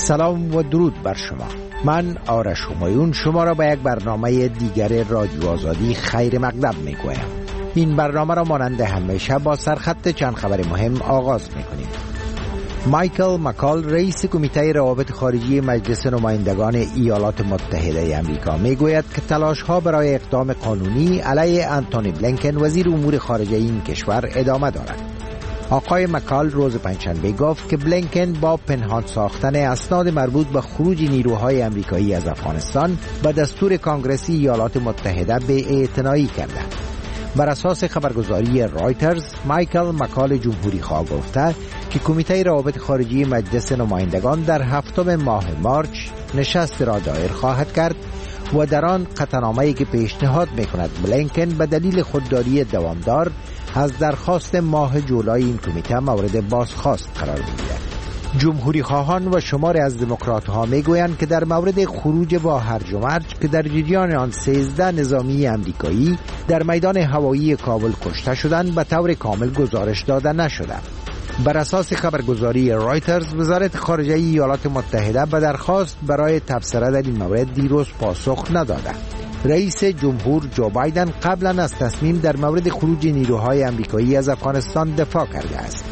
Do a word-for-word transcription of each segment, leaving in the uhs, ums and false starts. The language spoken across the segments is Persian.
سلام و درود بر شما. من آرش همایون شما را به یک برنامه دیگر رادیو آزادی خیر مقدم می گویم. این برنامه را مانند همیشه با سرخط چند خبر مهم آغاز می کنیم. مایکل مکال رئیس کمیته روابط خارجی مجلس نمایندگان ایالات متحده آمریکا می گوید که تلاش ها برای اقدام قانونی علیه انتونی بلینکن وزیر امور خارجه این کشور ادامه دارد. آقای مکال روز پنجشنبه گفت که بلینکن با پنهان ساختن اسناد مربوط به خروج نیروهای آمریکایی از افغانستان به دستور کانگرس ایالات متحده بی‌اعتنایی کرده. بر اساس خبرگزاری رایترز، مایکل مکال جمهوری خواه گفته که کمیته روابط خارجی مجلس نمایندگان در هفتم ماه مارچ نشست را دایر خواهد کرد و در آن قطعنامه‌ای که پیشنهاد می‌کند بلینکن به دلیل خودداری دوامدار از درخواست ماه جولای این کمیته مورد بازخواست قرار بگیرد. جمهوری خواهان و شمار از دموکرات ها میگویند که در مورد خروج با هرج و مرج که در جریان آن سیزده نظامی امریکایی در میدان هوایی کابل کشته شدند به طور کامل گزارش داده نشده. بر اساس خبرگزاری رایترز، وزارت خارجه ایالات متحده به درخواست برای تبصره در این مورد دیروز پاسخ نداده. رئیس جمهور جو بایدن قبلا از تصمیم در مورد خروج نیروهای آمریکایی از افغانستان دفاع کرده است.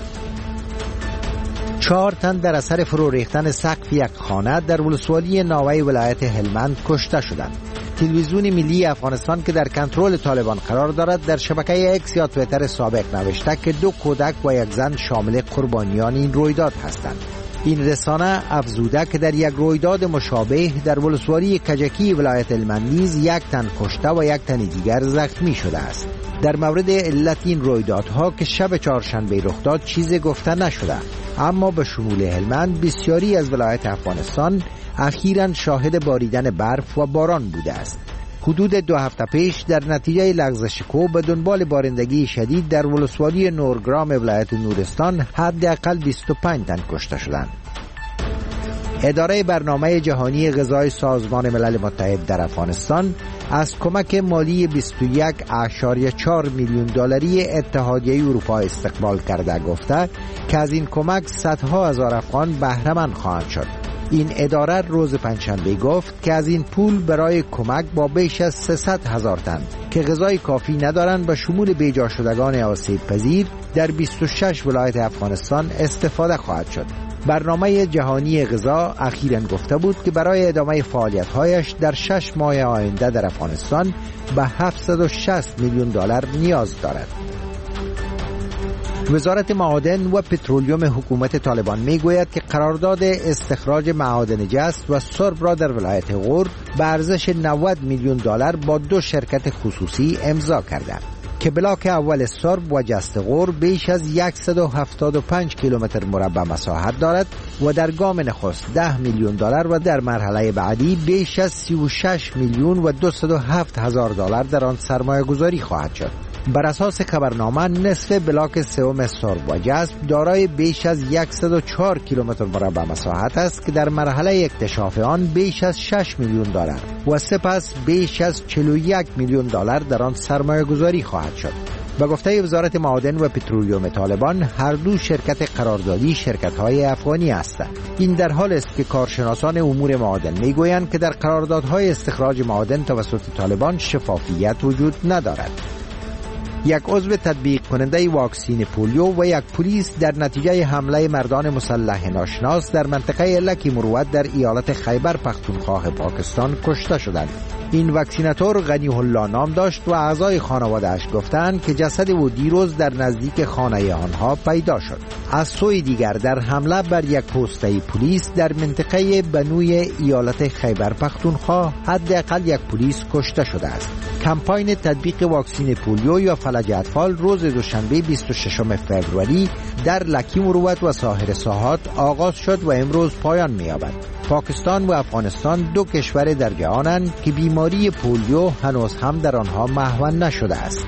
چهار تن در اثر فرو ریختن سقف یک خانه در ولسوالی ناوه ولایت هلمند کشته شدند. تلویزیون ملی افغانستان که در کنترل طالبان قرار دارد در شبکه اکس یا توییتر سابق نوشته که دو کودک و یک زن شامل قربانیان این رویداد هستند. این رسانه افزوده که در یک رویداد مشابه در ولسوالی کجکی ولایت هلمند نیز یک تن کشته و یک تن دیگر زخمی شده است. در مورد علت این رویدادها که شب چهارشنبه رخ داد چیزی گفته نشده، اما به شمول هلمند بسیاری از ولایت افغانستان اخیراً شاهد باریدن برف و باران بوده است. حدود دو هفته پیش در نتیجه لغزش کوه به دنبال بارندگی شدید در ولسوالی نورگرام ولایت نورستان حداقل بیست و پنج تن کشته شدند. اداره برنامه جهانی غذای سازمان ملل متحد در افغانستان از کمک مالی بیست و یک ممیز چهار میلیون دلاری اتحادیه اروپا استقبال کرده گفته که از این کمک صدها هزار افغان بهره مند خواهند شد. این اداره روز پنجشنبه گفت که از این پول برای کمک با بیش از سیصد هزار تن که غذای کافی ندارند به شمول بیجا شدگان آسیب پذیر در بیست و شش ولایت افغانستان استفاده خواهد شد. برنامه جهانی غذا اخیراً گفته بود که برای ادامه فعالیت‌هایش در شش ماه آینده در افغانستان به هفتصد و شصت میلیون دلار نیاز دارد. وزارت معادن و پترولیوم حکومت طالبان میگوید که قرارداد استخراج معادن جست و سرب را در ولایت غور به ارزش نود میلیون دلار با دو شرکت خصوصی امضا کرده که بلاک اول سرب و جست غور بیش از صد و هفتاد و پنج کیلومتر مربع مساحت دارد و در گام نخست ده میلیون دلار و در مرحله بعدی بیش از سی و شش میلیون و دویست و هفت هزار دلار در آن سرمایه گذاری خواهد شد. بر اساس خبرنامه نصف بلاک سوم سرب و جست دارای بیش از صد و چهار کیلومتر مربع مساحت است که در مرحله اکتشاف آن بیش از شش میلیون دلار و سپس بیش از چهل و یک میلیون دلار در آن سرمایه گذاری خواهد شد. به گفته وزارت معادن و پترولیوم طالبان، هر دو شرکت قراردادی شرکت‌های افغانی هستند. این در حال است که کارشناسان امور معادن میگویند که در قراردادهای استخراج معادن توسط طالبان شفافیت وجود ندارد. یک عضو تطبیق کننده واکسین پولیو و یک پلیس در نتیجه حمله مردان مسلح ناشناس در منطقه لکی مروت در ایالت خیبر پختونخوا پاکستان کشته شدند. این واکسیناتور غنی الله نام داشت و اعضای خانواده‌اش گفتند که جسد او دیروز در نزدیک خانه آنها پیدا شد. از سوی دیگر در حمله بر یک پسته پلیس در منطقه بنوی ایالت خیبر پختونخوا حداقل یک پلیس کشته شده است. کمپاین تطبیق واکسین پولیو یا فلج اطفال روز دوشنبه بیست و ششم فوریه در لکی مروت و ساحل ساحات آغاز شد و امروز پایان می‌یابد. پاکستان و افغانستان دو کشور در جهانند که بیماری پولیو هنوز هم در آنها محو نشده است.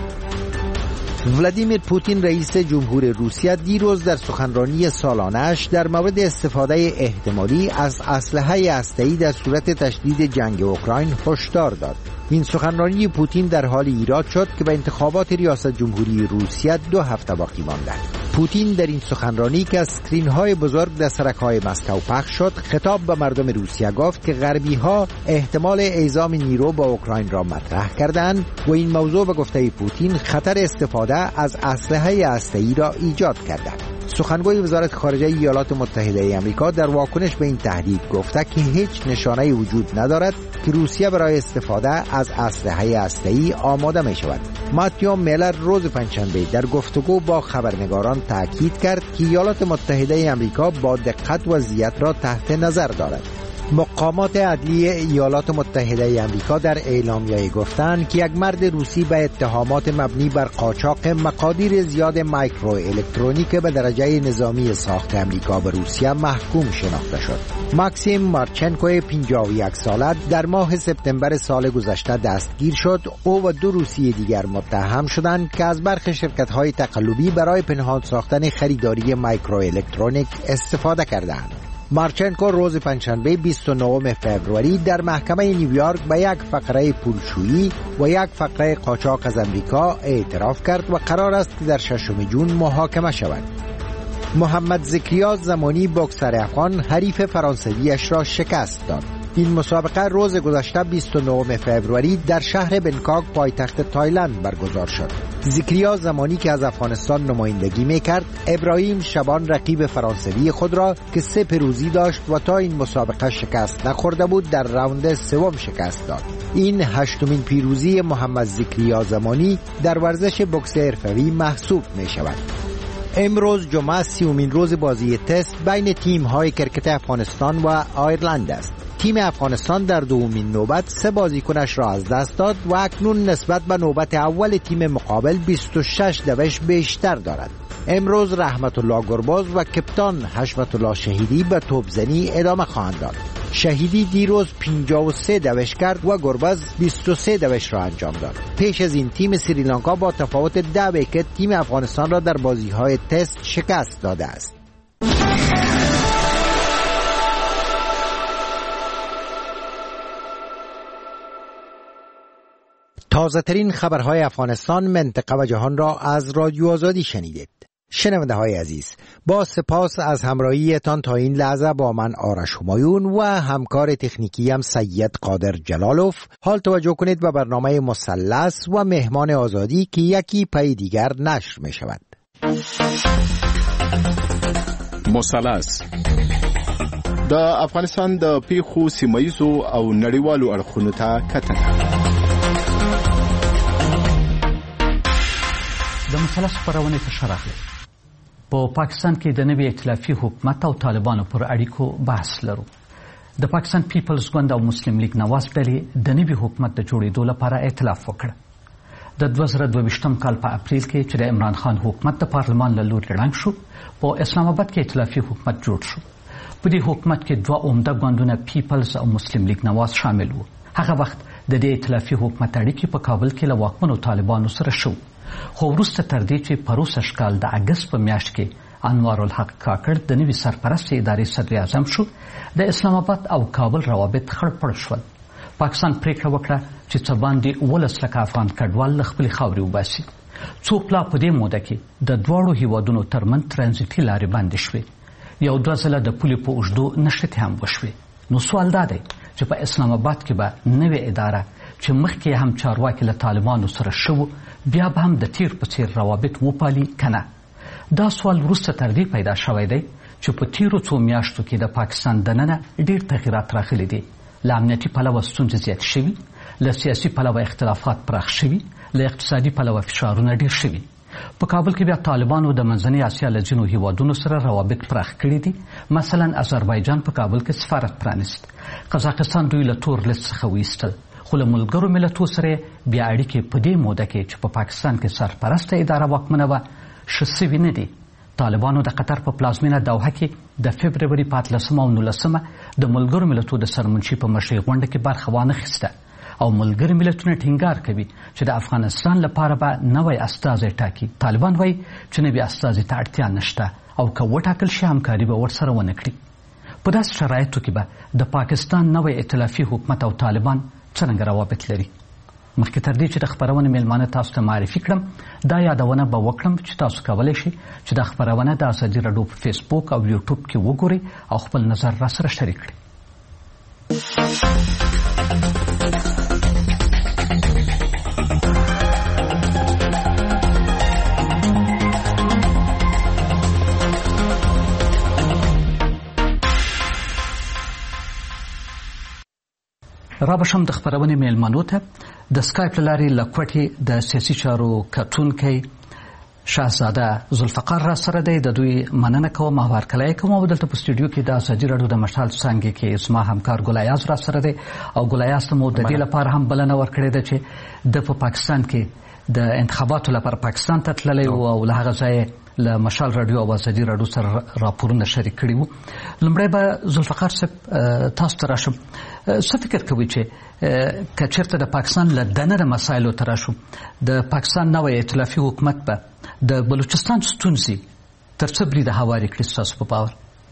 ولادیمیر پوتین رئیس جمهور روسیه دیروز در سخنرانی سالانه‌اش در مورد استفاده احتمالی از اسلحه هسته‌ای در صورت تشدید جنگ اوکراین هشدار داد. این سخنرانی پوتین در حال ایراد شد که به انتخابات ریاست جمهوری روسیه دو هفته باقی مانده. پوتین در این سخنرانی که از اسکرین‌های بزرگ در سرک‌های مسکو پخش شد خطاب به مردم روسیه گفت که غربی‌ها احتمال اعزام نیرو با اوکراین را مطرح کردند و این موضوع به گفته پوتین خطر استفاده از اسلحه هسته‌ای را ایجاد کرده. سخنگوی وزارت خارجه ایالات متحده آمریکا در واکنش به این تهدید گفته که هیچ نشانه‌ای وجود ندارد که روسیه برای استفاده از اسلحه هسته‌ای آماده می شود. ماتیو میلر روز پنجشنبه در گفتگو با خبرنگاران تاکید کرد که ایالات متحده آمریکا با دقت وضعیت را تحت نظر دارد. مقامات عدلی ایالات متحده آمریکا در اعلامیه گفتند که یک مرد روسی به اتهامات مبنی بر قاچاق مقادیر زیاد مایکرو الکترونیک به درجه نظامی ساخت آمریکا به روسیه محکوم شناخته شد. ماکسیم مارچنکو پنجاه و یک ساله در ماه سپتامبر سال گذشته دستگیر شد. او و دو روسی دیگر متهم شدند که از برخی شرکت‌های تقلبی برای پنهان ساختن خریداری مایکرو الکترونیک استفاده کردند. مارچنکو روز پنجشنبه بیست و نهم فوریه در محکمه نیویورک به یک فقره پولشویی و یک فقره قاچاق از امریکا اعتراف کرد و قرار است که در ششم ژوئن محاکمه شود. محمد زکریا زمانی بوکسر افغان حریف فرانسویش را شکست داد. این مسابقه روز گذشته بیست و نهم فوریه در شهر بنکاک پایتخت تایلند برگزار شد. زکریا زمانی که از افغانستان نمایندگی میکرد ابراهیم شبان رقیب فرانسوی خود را که سه پیروزی داشت و تا این مسابقه شکست نخورده بود در راوند سوم شکست داد. این هشتمین پیروزی محمد زکریا زمانی در ورزش بوکس حرفه‌ای محسوب می شود. امروز جمعه سیومین روز بازی تست بین تیم‌های کرکت افغانستان و آیرلند است. تیم افغانستان در دومین نوبت سه بازیکنش را از دست داد و اکنون نسبت به نوبت اول تیم مقابل بیست و شش دوش بیشتر دارد. امروز رحمت الله گرباز و کپتان حشمت الله شهیدی به توپزنی ادامه خواهند داد. شهیدی دیروز پنجاه و سه دوش کرد و گرباز بیست و سه دوش را انجام داد. پیش از این تیم سریلانکا با تفاوت ده ویکت تیم افغانستان را در بازی‌های تست شکست داده است. تازه ترین خبرهای افغانستان، منطقه و جهان را از رادیو آزادی شنیدید. شنونده های عزیز، با سپاس از همراهیتان تا این لحظه با من آرش همایون و همکار تکنیکی هم سید قادر جلالوف. حال توجه کنید به برنامه مثلث و مهمان آزادی که یکی پی دیگر نشر می شود. مثلث د افغانستان د پیښو سیمایزو او نړیوالو اړخونو ته کتنه. د مثلث خپرونې ته ښه راغلی. په پاکستان کې د نوي ائتلافي حکومت او طالبانو پر اړیکو بحث لرو. د پاکستان پیپلز ګوند او مسلم لیگ نواز ډلې د نوي حکومت د جوړېدو لپاره ائتلاف وکړ. د دوه زره دوه ویشتم کال په اپریل کې چې د عمران خان حکومت د پارلمان له لوري ړنګ شو، په اسلام آباد کې ائتلافي حکومت جوړ شو. په دې حکومت کې دوه عمده ګوندونه پیپلز او مسلم لیگ نواز شامل وو. هغه وخت د دې ائتلافي حکومت اړیکې په کابل کې له واکمنو طالبانو سره شو. خو وروسته تر دې چې په روسش کال د اګست په میاشت کې انوار الحق کاکړ د نوي سرپرست ادارې صدر اعظم شو، د اسلام آباد او کابل روابط خړپړ شول. پاکستان پریکړه وکړه چې څه باندې اوولس لکه افغان کډوال له خپلې خاورې وباسي. څو پلا په دې موده کې د دواړو هیوادونو ترمنځ ترانزیتي لارې بندې شوې. یو دوه ځله د پولې په اوږدو نښتې هم وشوې. نو سوال دا دی چې په اسلام آباد کې به نوې اداره چې مخکې هم چارواکي له طالبانو سره شو بیا به هم د تیر په څیر روابط وپالي کنه؟ دا سوال وروسته تر دې پیدا شوی دی چې په تیرو څو میاشتو کې د پاکستان دننه ډېر تغیرات راغلي دي. له امنیتي پلوه ستونزې زیاتې شوي، له سیاسي پلوه اختلافات پراخ شوي، له اقتصادي پلوه فشارونه ډېر شوي. په کابل کې بیا طالبانو د منځنۍ اسیا له ځینو هیوادونو سره روابط پراخ کړي دي. مثلا آذربایجان په کابل کې سفارت پرانیست. قزاقستان دوی له تور لیست څخه وایستل. خو له ملګرو ملتونو سره بیا اړیکې په دې موده کې چې په پاکستان کې سرپرسته اداره واکمنه وه ښه سوي نه دي. طالبانو د قطر په پلازمینه دوحه کې د فبروري په اتلسمه او نولسمه د ملګرو ملتونو د سرمنشي په مشرۍ غونډه کې برخه وانخیسته او ملګري ملتونه ټینګار کوي چې د افغانستان لپاره به نوی استازی ټاکي. طالبان وایي چې نوي استازي ته اړتیا نشته او که وټاکل شي همکاري به ورسره ونه کړي. په داسې شرایطو کې به د پاکستان نوی ائتلافي حکومت او طالبان څرنګه روابط لري؟ مخکې تر دې چې د خپرونې میلمانه تاسو ته معرفي کړم دا یادونه به وکړم چې تاسو کولی شئ چې دا خپرونه د ازادي راډیو په فیسبوک او یوټیوب کې وګورئ او خپل نظر راسره شریک کړئ. را بشم د خپرونې میلمنو ته د سکایپ له لارې له کوټې د سیاسي چارو کتونکی شهزاده ذوالفقار را سره دی. د دوی مننه کوم او هرکلی کوم او دلته په سټوډیو کې د ازادي راډیو د مشال څانګې کې زما همکار ګلایاز را سره دی او ګلایاز ته مو د دې لپاره هم بلنه ورکړې ده چې د په پاکستان کې د انتخاباتو لپاره پاکستان ته تللی و او له هغه ځایه له مشال راډیو او ازادي راډیو سره راپورونه شریک کړي وو. لومړی به ذوالفقار صاحب تاسو ته راشم. څه فکر کوئ چې که چېرته د پاکستان له دننه مسایلو ته راشو د پاکستان نوی ائتلافي حکومت به د بلوچستان ستونزې تر څه بریده هوارې کړي ستاسو په باور؟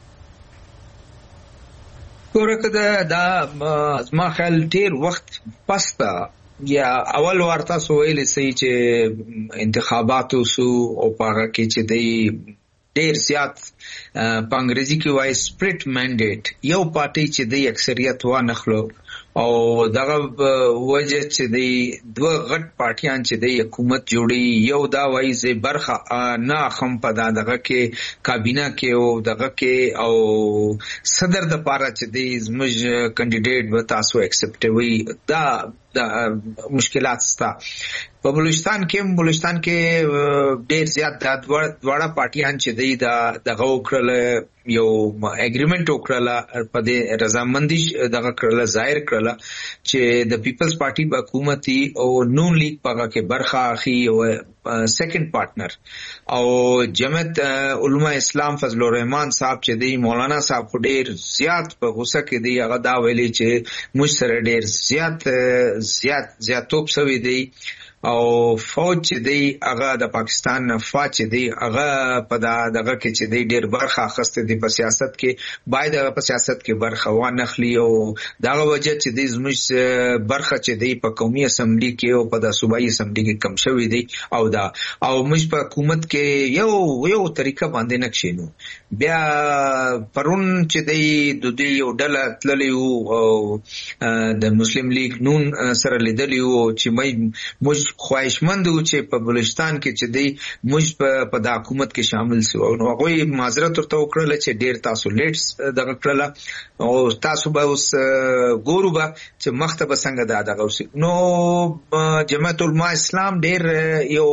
ګوره که دا زما خیال ډېر وخت پس ته یا اول وار تاسو ویلی سئ چې انتخاباتو سو او په هغه کې چې دی ډیر زیات په انګریزي کې وایي سپریټ مینډیټ یو پارټي چې دی اکثریت وانخلو او دغه وجه چې دی دوه غټ پارټیان چې دی حکومت جوړي یو دا وایي چې برخه نه خم په دغه کې کابینه کې او دغه کې او صدر د پاره چې دی زموږ کینډیډیټ و تاسو ایکسپټوي دا دا مشکلات ستا په بلوچستان کې بلوچستان کې ډیر زیات د دواړه پارټیان چې دی دا دغه وکړل یو اګریمنت وکړل په دې رضامندي دغه کړل ظاهر کړل چې د پیپلز پارټي حکومتي او نون لیگ پاګه کې برخه اخی او سیکنډ پارټنر او جمعیت علماء اسلام فضل الرحمن صاحب چې دی مولانا صاحب ډیر زیات په غوسه کې دی هغه دا ویلي چې موږ سره ډیر زیات زیات زیاتوب شوی دی او فوج چې دی هغه د پاکستان فوج چې دی هغه په دغه کې چې دی ډیر برخه اخیسته دی په سیاست کې باید هغه په سیاست کې برخه وانخلي او دغه وجه چې دی زموږ برخه چې دی په قومي اسمبلی کې او په د صوبایي اسمبلی کې کم شوی دی او دا او موږ په حکومت کې یو یو طریقه باندې نکښینو بیا پرون چې دی د دې یو ډله تللی وو او د مسلم لیگ نون سره لیدلی وو چې موږ خواهشمند وو چې په بلوچستان کې چې دی موږ په د حکومت کې شامل شو نو هغه معذرت ورته وکړل چې ډیر تاسو لیټ دغه کړل او تاسو به اوس ګورو به چې مخته به څنګه دا دغه نو جمعیت علماء اسلام ډیر یو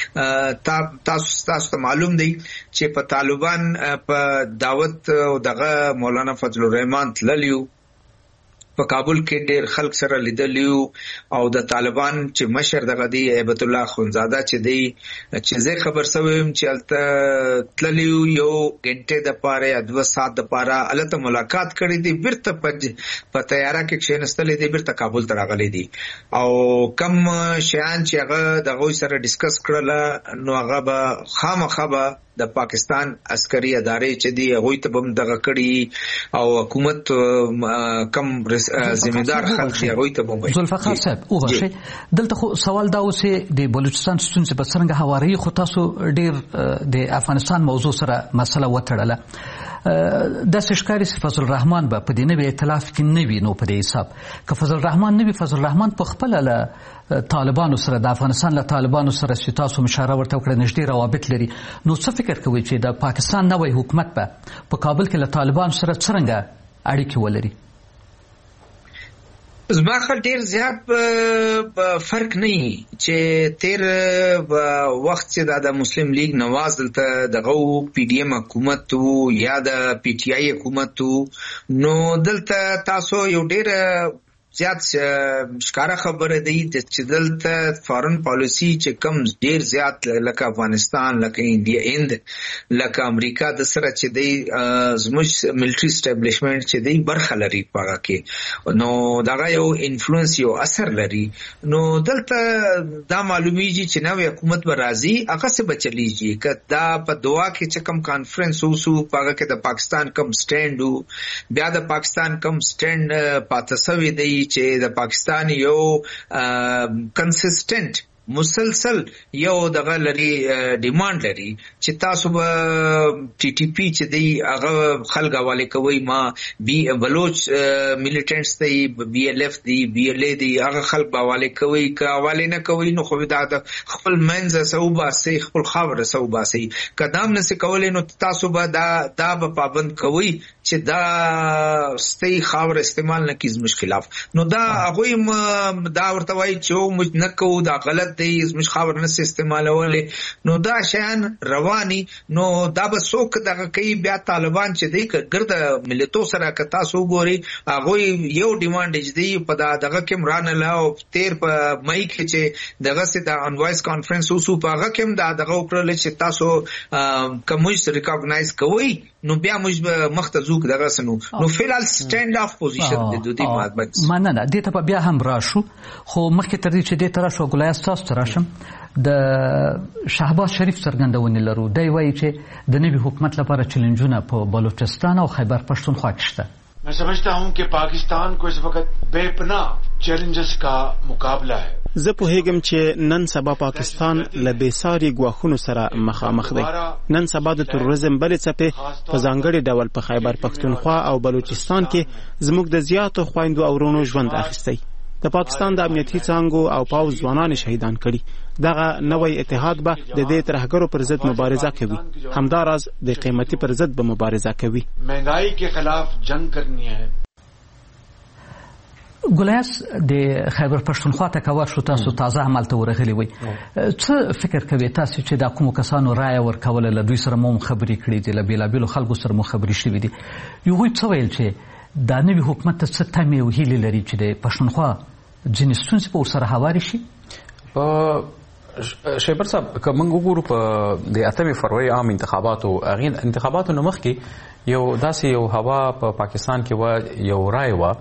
تاسو تاسو ته معلوم دی چې په طالبان په دعوت او دغه مولانا فضل الرحمن تللیو په کابل کې ډېر خلک سره لیدلیو او د طالبان چې مشر دغه دی هیبت الله خونزاده چې دی چې زه خبر سوم چې الته تللیو یو غنټه د پاره یا دوه ساعت د پاره الته ملاقات کړې دي بیرته په تیاره کې کښینستلې دي بیرته کابل ته راغلي دي او کم شیان چې هغه دغه سره ډیسکس کړل نو هغه به خامخا به د پاکستان عسکري ادارې چې دی هغه ته بم دغه کړي او حکومت کم ذمہدار خلک دی هغه ته بم وي. ذوالفقار صاحب وبخښئ دلته خو سوال دا اوسه د بلوچستان ستونزې په څنګه هواري خو تاسو ډیر د افغانستان موضوع سره مسله وتړله د سشکاري فضل الرحمن به په دې نوې ائتلاف کې نوی نو په دې حساب که فضل الرحمن نوی فضل الرحمن په خپل له طالبانو سره د افغانستان له طالبانو سره چې تاسو مشاره ورته وکړه نږدې روابط لري نو څه فکر کوئ چې د پاکستان نوی حکومت به په کابل کې له طالبانو سره څنګه اړیکې ولري؟ زما خل ډیر زیات فرق نه چې تیر وخت چې د مسلم لیگ نواز دلته دغه پی ډی ایم حکومت وو یا د پی ټی آی حکومت وو نو دلته تاسو یو ډیر زیات ښکاره خبره دی چې دلته فارن پالیسی چې کم ډیر زیات لکه افغانستان لکه انډیا هند لکه امریکا د سره چې دی زموږ ملټری اسټابلیشمنت چې دی برخه لري پاګه کې نو دغه یو انفلوئنس یو اثر لري نو دلته دا معلومیږي چې نوې حکومت به راځي هغه څه به چلیږي که دا په دوا کې چې کم کانفرنس وسو پاګه کې د پاکستان کم سټینډ بیا د پاکستان کم سټینډ پاتې سوی دی چې د پاکستان یو کنسسټنټ مسلسل یو دغه لري ډیماند لري چې تاسو به ټي ټي پی چې دی هغه خلک حواله کوي ما بي بلوچ میلیټنټس دی بي ال اف دی بي ال اي دی هغه خلک به حواله کوي که حواله نه کوي نو خو دا خپل منځ سوبا سي خپل خبره سوبا سي قدم نه سي کولای نو تاسو به دا دا به پابند کوي چې دا ستي خبره استعمال نه کیږي مشکلات نو دا هغه دا ورته وایي چې موږ نه کوو دا غلط دی زموږ خبر نه استعمالولې نو دا شیان رواني نو دا به څوک دغه کوي بیا طالبان چې دی ګرد ملتو سره که تاسو ګوري هغه یو ډیماند دی په دغه کې مرانه لا او تیر په مئی کې چې دغه سي د انوایس کانفرنس اوسو په هغه کې دا دغه وکړل چې تاسو کوموس ریکاګنایز کوي نو بیا موږ مختزوک دغه سنو نو فعال سټاند اف پوزیشن د دوی مات مننه دې ته بیا هم راشو خو مخکې تر دې چې دې تر شو ګلایس تاسو تراشم د شهباز شریف څرګندونه لرو دی وایي چې د نوي حکومت لپاره چیلنجونه په بلوچستان او خیبر پښتونخوا کې شته मैं समझता हूं कि पाकिस्तान को इस वक्त बेपनाह चैलेंजेस का मुकाबला है زه پوهیږم چې نن سبا پاکستان له بېساري ګواښونو سره مخامخ دی. نن سبا د تروریزم بلې څپې په ځانګړي ډول په خیبر پښتونخوا او بلوچستان کې زموږ د زیاتو خویندو او ورونو ژوند اخیستی. د پاکستان د امنیتي څانګو او پاوځ ځوانان شهیدان کړي. دغه نوی اتحاد به د دې ترهګرو پر ضد مبارزه کوي. همداراز د قیمتي پر ضد به مبارزه کوي. مهنګای کې خلاف جنگ کرنی ہے. ګلیاس د خیبر پښتونخوا ته کاوه شو تاسو تازه عملته ورغلی وي څه فکر کوي تاسو چې دا کوم کسانو رائے ورکول له دوی سره مو خبرې کړې دي له بیلابیلو خلکو سره مو خبرې شوې دي یو وی څه ویل چې دا نوی حکومت ته څه تمې او هیلې لري چې د پښتونخوا ځینې ستونزې په ورسره هواري شي په شیبر صاحب که موږ وګورو په د اتمې فروری عام انتخاباتو هغې انتخاباتو نه مخکې یو داسې یو هوا په پاکستان کې وه یو رایه وه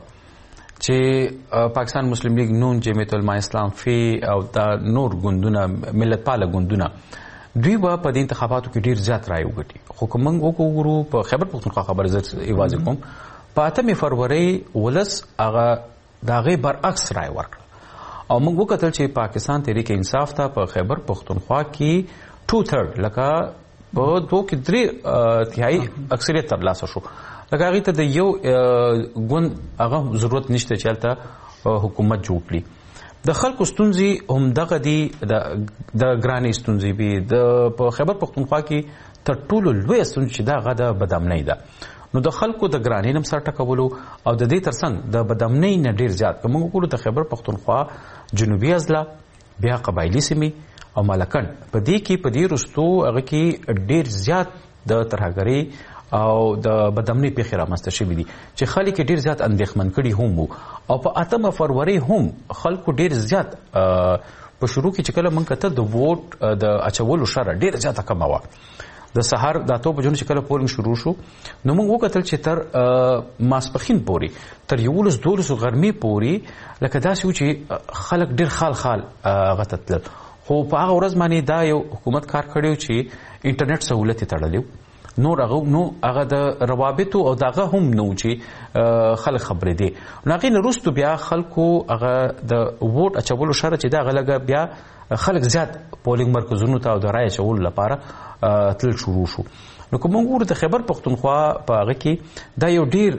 چې پاکستان مسلم لیگ نون جمعیت علماء اسلام فی او دا نور ګوندونه ملت پاله ګوندونه دوی به په دې انتخاباتو کې ډیر زیات رایې وګټي خو که موږ وګورو په خیبر پښتونخوا خبره زه یوازې کوم په اتمې فروری ولس هغه د هغې برعکس رایې ورکړه او موږ وکتل چې پاکستان تحریک انصاف ته په خیبر پښتونخوا کې ټو تھرډ لکه په دوه کې درې تیهایي اکثریت ترلاسه شو لکه هغې ته د یو ګوند هغه ضرورت نشته چې هلته حکومت جوړ کړي د خلکو ستونزې همدغه دي د ګرانۍ ستونزې وي د په خیبر پښتونخوا کې تر ټولو لویه ستونزه چې ده هغه د بدامنۍ ده نو د خلکو د ګرانۍ نه سر ټکولو او د دې ترڅنګ د بدامنۍ نه ډېر زیات که موږ وګورو د خیبر پښتونخوا جنوبي اضلاع بیا قبایلي سیمې او مالکن په دې کې په دې وروستو هغه کې ډېر زیات د ترهګرۍ او د بدامنۍ پیښې رامنځته شوي دي چې خلک ډېر زیات اندېښمن کړي هم وو او په اتمه فروری هم خلکو ډېر زیات په شروع کې چې کله موږ کتل د ووټ د اچولو شره ډېره زیاته کمه وه د سهار د اتو بجو چې کله پولنګ شروع شو نو موږ وکتل چې تر ماسپښین پورې تر یولس دولسو غرمې پورې لکه داسې و چې خلک ډېر خال خال هغه ته تلل خو په هغه ورځ باندې دا یو حکومت کار کړی و چې انټرنیټ سهولت یې تړلی و نور هغه نو هغه د روابطو او دغه هم نو چې خلک خبرې دي نو هغې نه وروستو بیا خلکو هغه د ووټ اچولو شره چې د هغه لږه بیا خلک زیات پولینګ مرکزونو ته او د رایې اچولو لپاره تلل شروع شو نو که موږ وګورو د خیبر پښتونخوا په هغه کې دا یو ډېر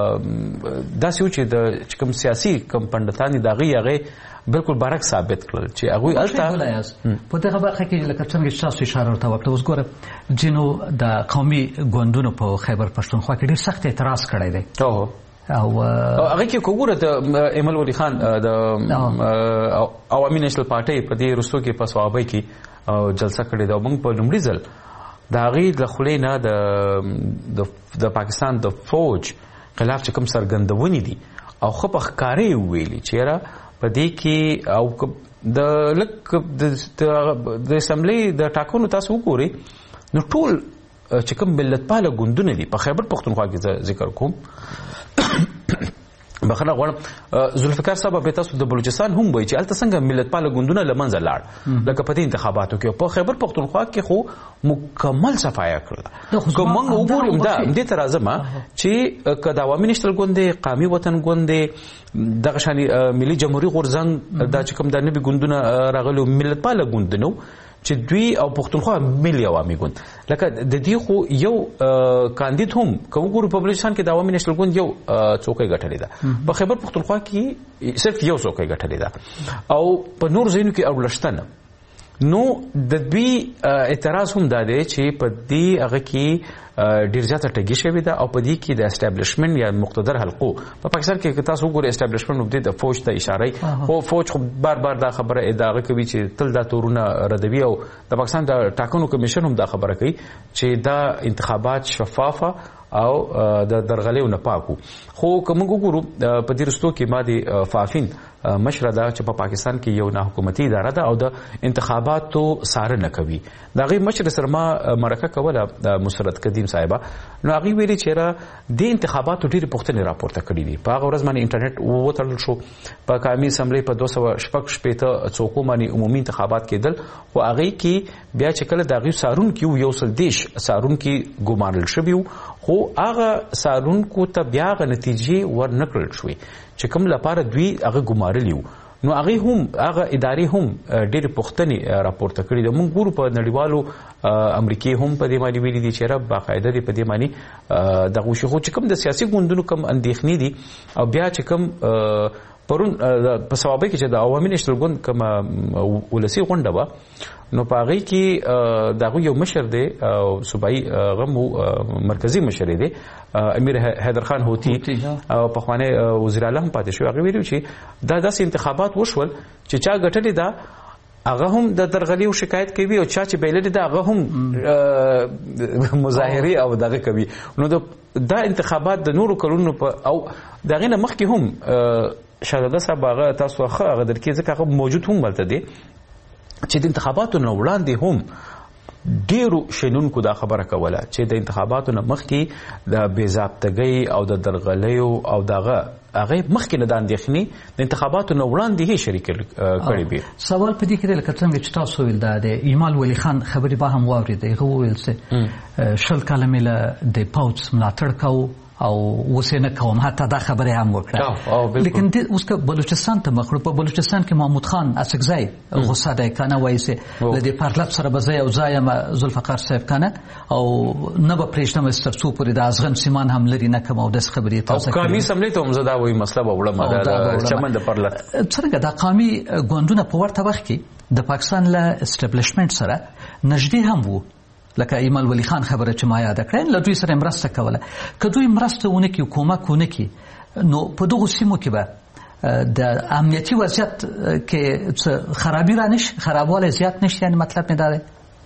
داسې و چې د چې کوم سیاسي کوم پنډتان دي د هغې هغې بالکل برعکس ثابت کړل چې هغوی هلته په دغه برخه کې لکه څنګه چې تاسو اشاره ورته وکړه اوس ګوره ځینو د قومي ګوندونو په خیبر پښتونخوا کې ډېر سخت اعتراض کړی دی او هغه کې که وګوره د ایمل ولی خان د عوامي نیشنل پارټۍ په دې وروستو کې په صوابۍ کې جلسه کړې ده او موږ په لومړي ځل د هغې له خولې نه د پاکستان د فوج خلاف چې کوم څرګندونې دي او ښه په ښکاره یې وویلي چې یاره په دې کې او د لږ د اسمبلۍ د ټاکنو تاسو وګورئ نو ټول چې کوم ملتپاله ګوندونه دي په خیبر پښتونخوا کې ذکر کوم بخنه غواړم ذوالفقار صاحب به تاسو د بلوچستان هم وایي چې الته څنګه ملت پال ګوندونه لمنځه لاړ لکه په دې انتخاباتو کې په خیبر پختونخوا کې خو مکمل صفایا کړل کوم موږ وګورم دا دې تر ازمه چې کدا عوامي نشتل ګوندې قومي وطن ګوندې دغه شان ملي جمهوریت غورځنګ دا چې کوم د نبی ګوندونه راغلو ملت پال ګوندونو چې دوی او پښتونخوا ملي عوامي ګوند لکه د دې خو یو کاندید هم کوم ګورو په بلوچستان کې د عوامي نشل ګوند یو څوکۍ غټلې ده په خیبر پښتونخوا کې صرف یو څوکۍ غټلې ده او په نور ځینو کې اورلشتنه نو د دوی اعتراض هم دا دی چې په دې هغه کې ډیر زیاته ټګي شوې ده او په دې کې د اسټابلیشمنت یا مقتدر حلقو په پاکستان کې تاسو وګورئ اسټابلیشمنت نو د فوج ته اشاره خو فوج خو بار بار دا خبره ادعا کوي چې تل دا تورونه ردوي او د پاکستان د ټاکنو کمیشن هم دا خبره کوي چې دا انتخابات شفافه او د درغلیو نه پاکو خو کوم وګورو په دې رستو کې ماده فافین مشره دا چې په پا پاکستان کې یو ناحکومتي اداره ده او د انتخاباتو څارنه کوي دا غي مشر سره ما مرکه کوله د مسرت قدیم صاحبہ نو هغه ویلي چې را د انتخاباتو ډېر پوښتنې راپورته کړې دي په هغه ورځ باندې انټرنیټ ووتل شو په قومي اسمبلی په دوه سوه شپږ شپېته څوکو باندې عمومي انتخابات کېدل خو هغه کې بیا چې کله د هغې څارونکي یو سل دېرش څارونکي ګمارل شوي خو هغه څارونکو ته بیا هغه نتیجې ورنه کړل شوې چې کوم لپاره دوی هغه ګمارلي وو نو هغه هم هغه ادارې هم ډېرې پوښتنې راپورته کړي دي موږ ګورو په نړیوالو امریکای هم په دې باندې ویلي دي چې را باقاعده دي په دې باندې دغه شی خو چې کوم د سیاسي ګوندونو کوم اندېښنې دي او بیا چې کوم پرون په سوابه کې چې د عوامي نشتل ګوند کوم ولسی غونډه وه نو په هغې کې د هغوی یو مشر دی صوبایي غم مرکزي مشر دی امیر حیدرخان هوتي او پخوانی وزیر اعلی هم پاتې شو هغه ویلي چې دا داسې انتخابات وشول چې چا ګټلې ده هغه هم د درغلي شکایت کوي او چا چې بیللې ده هغه هم مظاهرې او دغه کوي نو دا انتخابات د نورو کلونو په او د هغې نه مخکې هم شهزاده صاحب هغه تاسو ښه هغه درکې ځکه هغه موجود هم هلته دی چې د انتخاباتو نه وړاندې هم ډیرو شنونکو دا خبره کوله چې د انتخاباتو نه مخکې د بې ضابطګۍ او د درغلیو او دغه هغه مخکې نه د اندېښنې د انتخاباتو نه وړاندې یې شریک کړی وي سوال په دې کې دی لکه څنګه چې تاسو ویل دا د ایمال ولی خان خبرې به هم واورېدې هغه وویل چې شل کاله مې له د پوځ ملاتړ کوو او اوس نه کوم حتی دا خبره هم وکړه لیکن اوس که بلوچستان ته مخ په بلوچستان کې محمود خان اسکزی غصه دی کنه وایي چې له دې پارلب سره به زه یو ځای یم ذوالفقار صاحب کنه او نه به پرېږدم تر څو پورې د ازغن سیمان هم لرې نه کړم او داسې خبرې تاسو کوي قومي اسمبلۍ ته هم زه دا وایي مسله به وړم د چمن د پرلب څرنګه دا قومي ګوندونه په ورته وخت کې د پاکستان له اسټابلیشمنټ سره نږدې هم وو لکه ایمال ولی خان خبره چې ما یاد کړه له دوی سره مرسته کوله که دوی مرسته ونه کړي کومک ونه کړي نو په دغو سیمو کې به د امنیتي وضعیت کې خرابي را نشي خرابوالی زیات نشي یعنی مطلب مې دا دی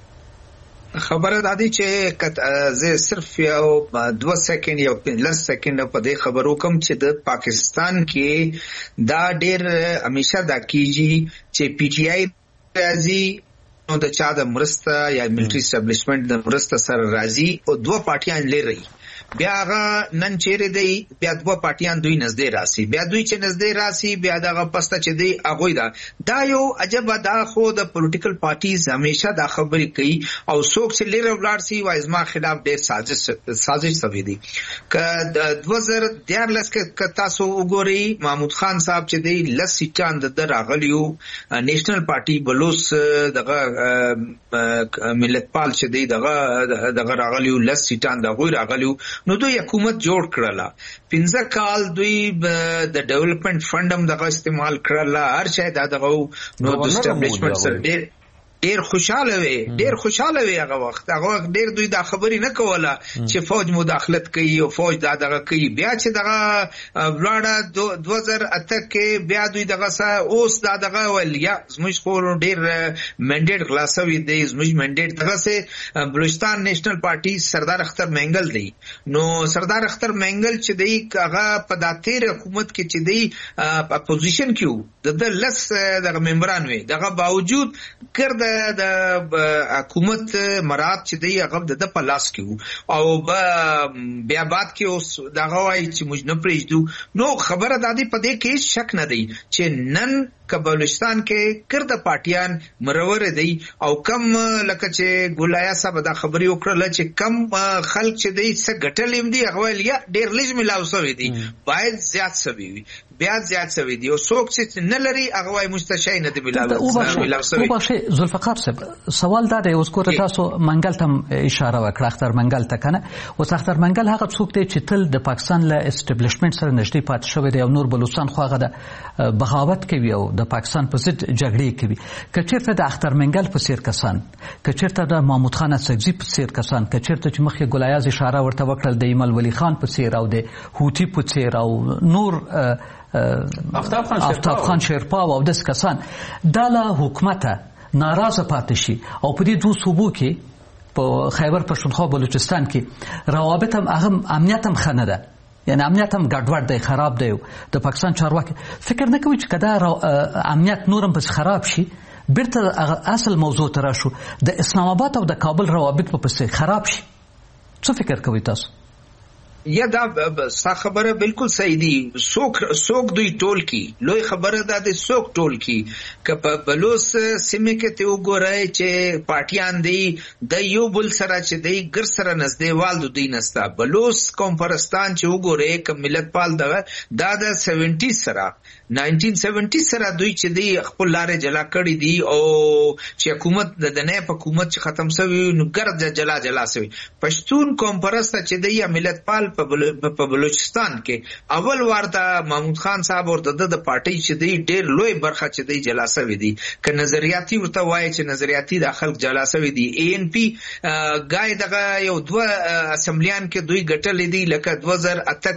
خبره دا دی چې زه صرف یو دوه سکند یو لس سکند په دې خبرو کوم چې د پاکستان کې دا ډېر همیشه دا کیږي چې پی ټی آی راځي نو د چا د مرسته یا ملټری اسټابلیشمنت د مرسته سره راځي او دوه پارټیان لري بیا هغه نن چیرې دی بیا دوه پارټیان دوی نږدې راسي بیا دوی چې نږدې راسي بیا دغه پسته چې دی هغوی دا دا یو عجبه دا خو د پولیټیکل پارټیز همیشه دا خبرې کوي او څوک چې لرې ولاړ سي وایي زما خلاف ډېر سازش سازش شوی دی که د دوه زره دیارلس کې تاسو وګورئ محمود خان صاحب چې دی لس سیټان د ده راغلي وو نیشنل پارټي بلوچ دغه ملت پال چې دی دغه دغه راغلي وو لس سیټان د هغوی راغلي وو نو دوی حکومت جوړ کړله پنځه کال دوی د ډیولپمنٹ فنډ هم دغه استعمال کړله هر شی دا دغه نو د اسټابلیشمنت سره ډېر ډېر خوشاله وي ډېر خوشاله وي هغه وخت هغه وخت ډېر دوی دا خبرې نه کوله چې فوج مداخلت کوي او فوج دا دغه کوي بیا چې دغه ولاړه دوه زره اته کې بیا دوی دغه اوس دا دغه ویل یا زموږ خو ډېر منډیټ خلاصوي دی زموږ منډیټ دغه سه بلوچستان نیشنل پارټي سردار اختر منګل دی نو سردار اختر منګل چې دی هغه په دا تیر حکومت کې چې دی اپوزیشن کې و د لس دغه ممبران وي دغه باوجود ګرد د حکومت مراد چې دی هغه د پلاس کې او بیا بعد کې اوس دغه وایي چې موږ نه پرېږدو. نو خبره د دې په دې کې شک نه دی چې نن بلوچستان کې کرد پارټیان مرور دی او کم لکه چې ګولایا صاحب دا خبري وکړه چې کم خلک چې دی څه ګټلیم دی هغه یا ډېر لږ ملاو شوی دی باید زیات شوی وي بیا زیات شوی دی او څوک چې نه لري هغه وايي مستشای نه دی ملاو شوی. او بخښه ذوالفقار صاحب سوال دا دی اوس کوته تاسو منګل ته اشاره وکړه اختر منګل ته کنه اوس اختر منګل هغه څوک دی چې تل د پاکستان له اسټابلیشمنت سره نږدې پاتې شوی دی او نور بلوچستان خو هغه د بغاوت کوي او د پاکستان په ضد جګړې کوي. که چېرته د اختر منګل په څیر کسان که چېرته د محمود خان اڅکزي په څیر کسان که چېرته چې مخکې ګلایاز اشاره ورته وکړل د ایمل ولی خان په څیر او د هوتي په څیر او نور آفتاب خان آفتاب خان شیرپا او داسې کسان دا له حکومته ناراضه پاتې شي او په دې دوه صوبو کې په خیبر پښتونخوا بلوچستان کې روابط هم هغه امنیت هم ښه نه ده یعنی امنیت هم ګډوډ دی خراب دی د پاکستان چارواکي فکر نه کوي چې کدا امنیت نورم بس خراب شي بیرته اصل موضوع ته راشو د اسلام آباد او د کابل روابط په پسې خراب شي. څه فکر کوي تاسو؟ یا دا ستا خبره بالکل صحیح دی. څوک څوک دوی ټول کی لوی خبره ده د څوک ټول کی که په بلوچ سیمه کې ته وګورئ چې پارټیان دی د یو بل سره چې دی ګر سره نږدېوال د دوی نستا. بلوچ قوم پرستان چې وګورئ که ملت پال دغه دا د سیونټي سره نایزده سیونټي سره دوی چې دی خپل لارې جلا کړي دي او چې حکومت د دنیا په حکومت چې ختم شوی نو ګرد جلا جلا شوی. پښتون قوم پرست چې دی یا ملت پال په بلوچستان کې اول وارته محمود خان صاحب ورته د پارټي چې دی ډېر لوی برخه چې دی جلا شوی دی که نظریاتي ورته وایي چې نظریاتي د خلک جلا شوی دی. ای ان پی ګای دغه یو دوه اسمبلیان کې دوی ګټلې دي لکه دوه زره اته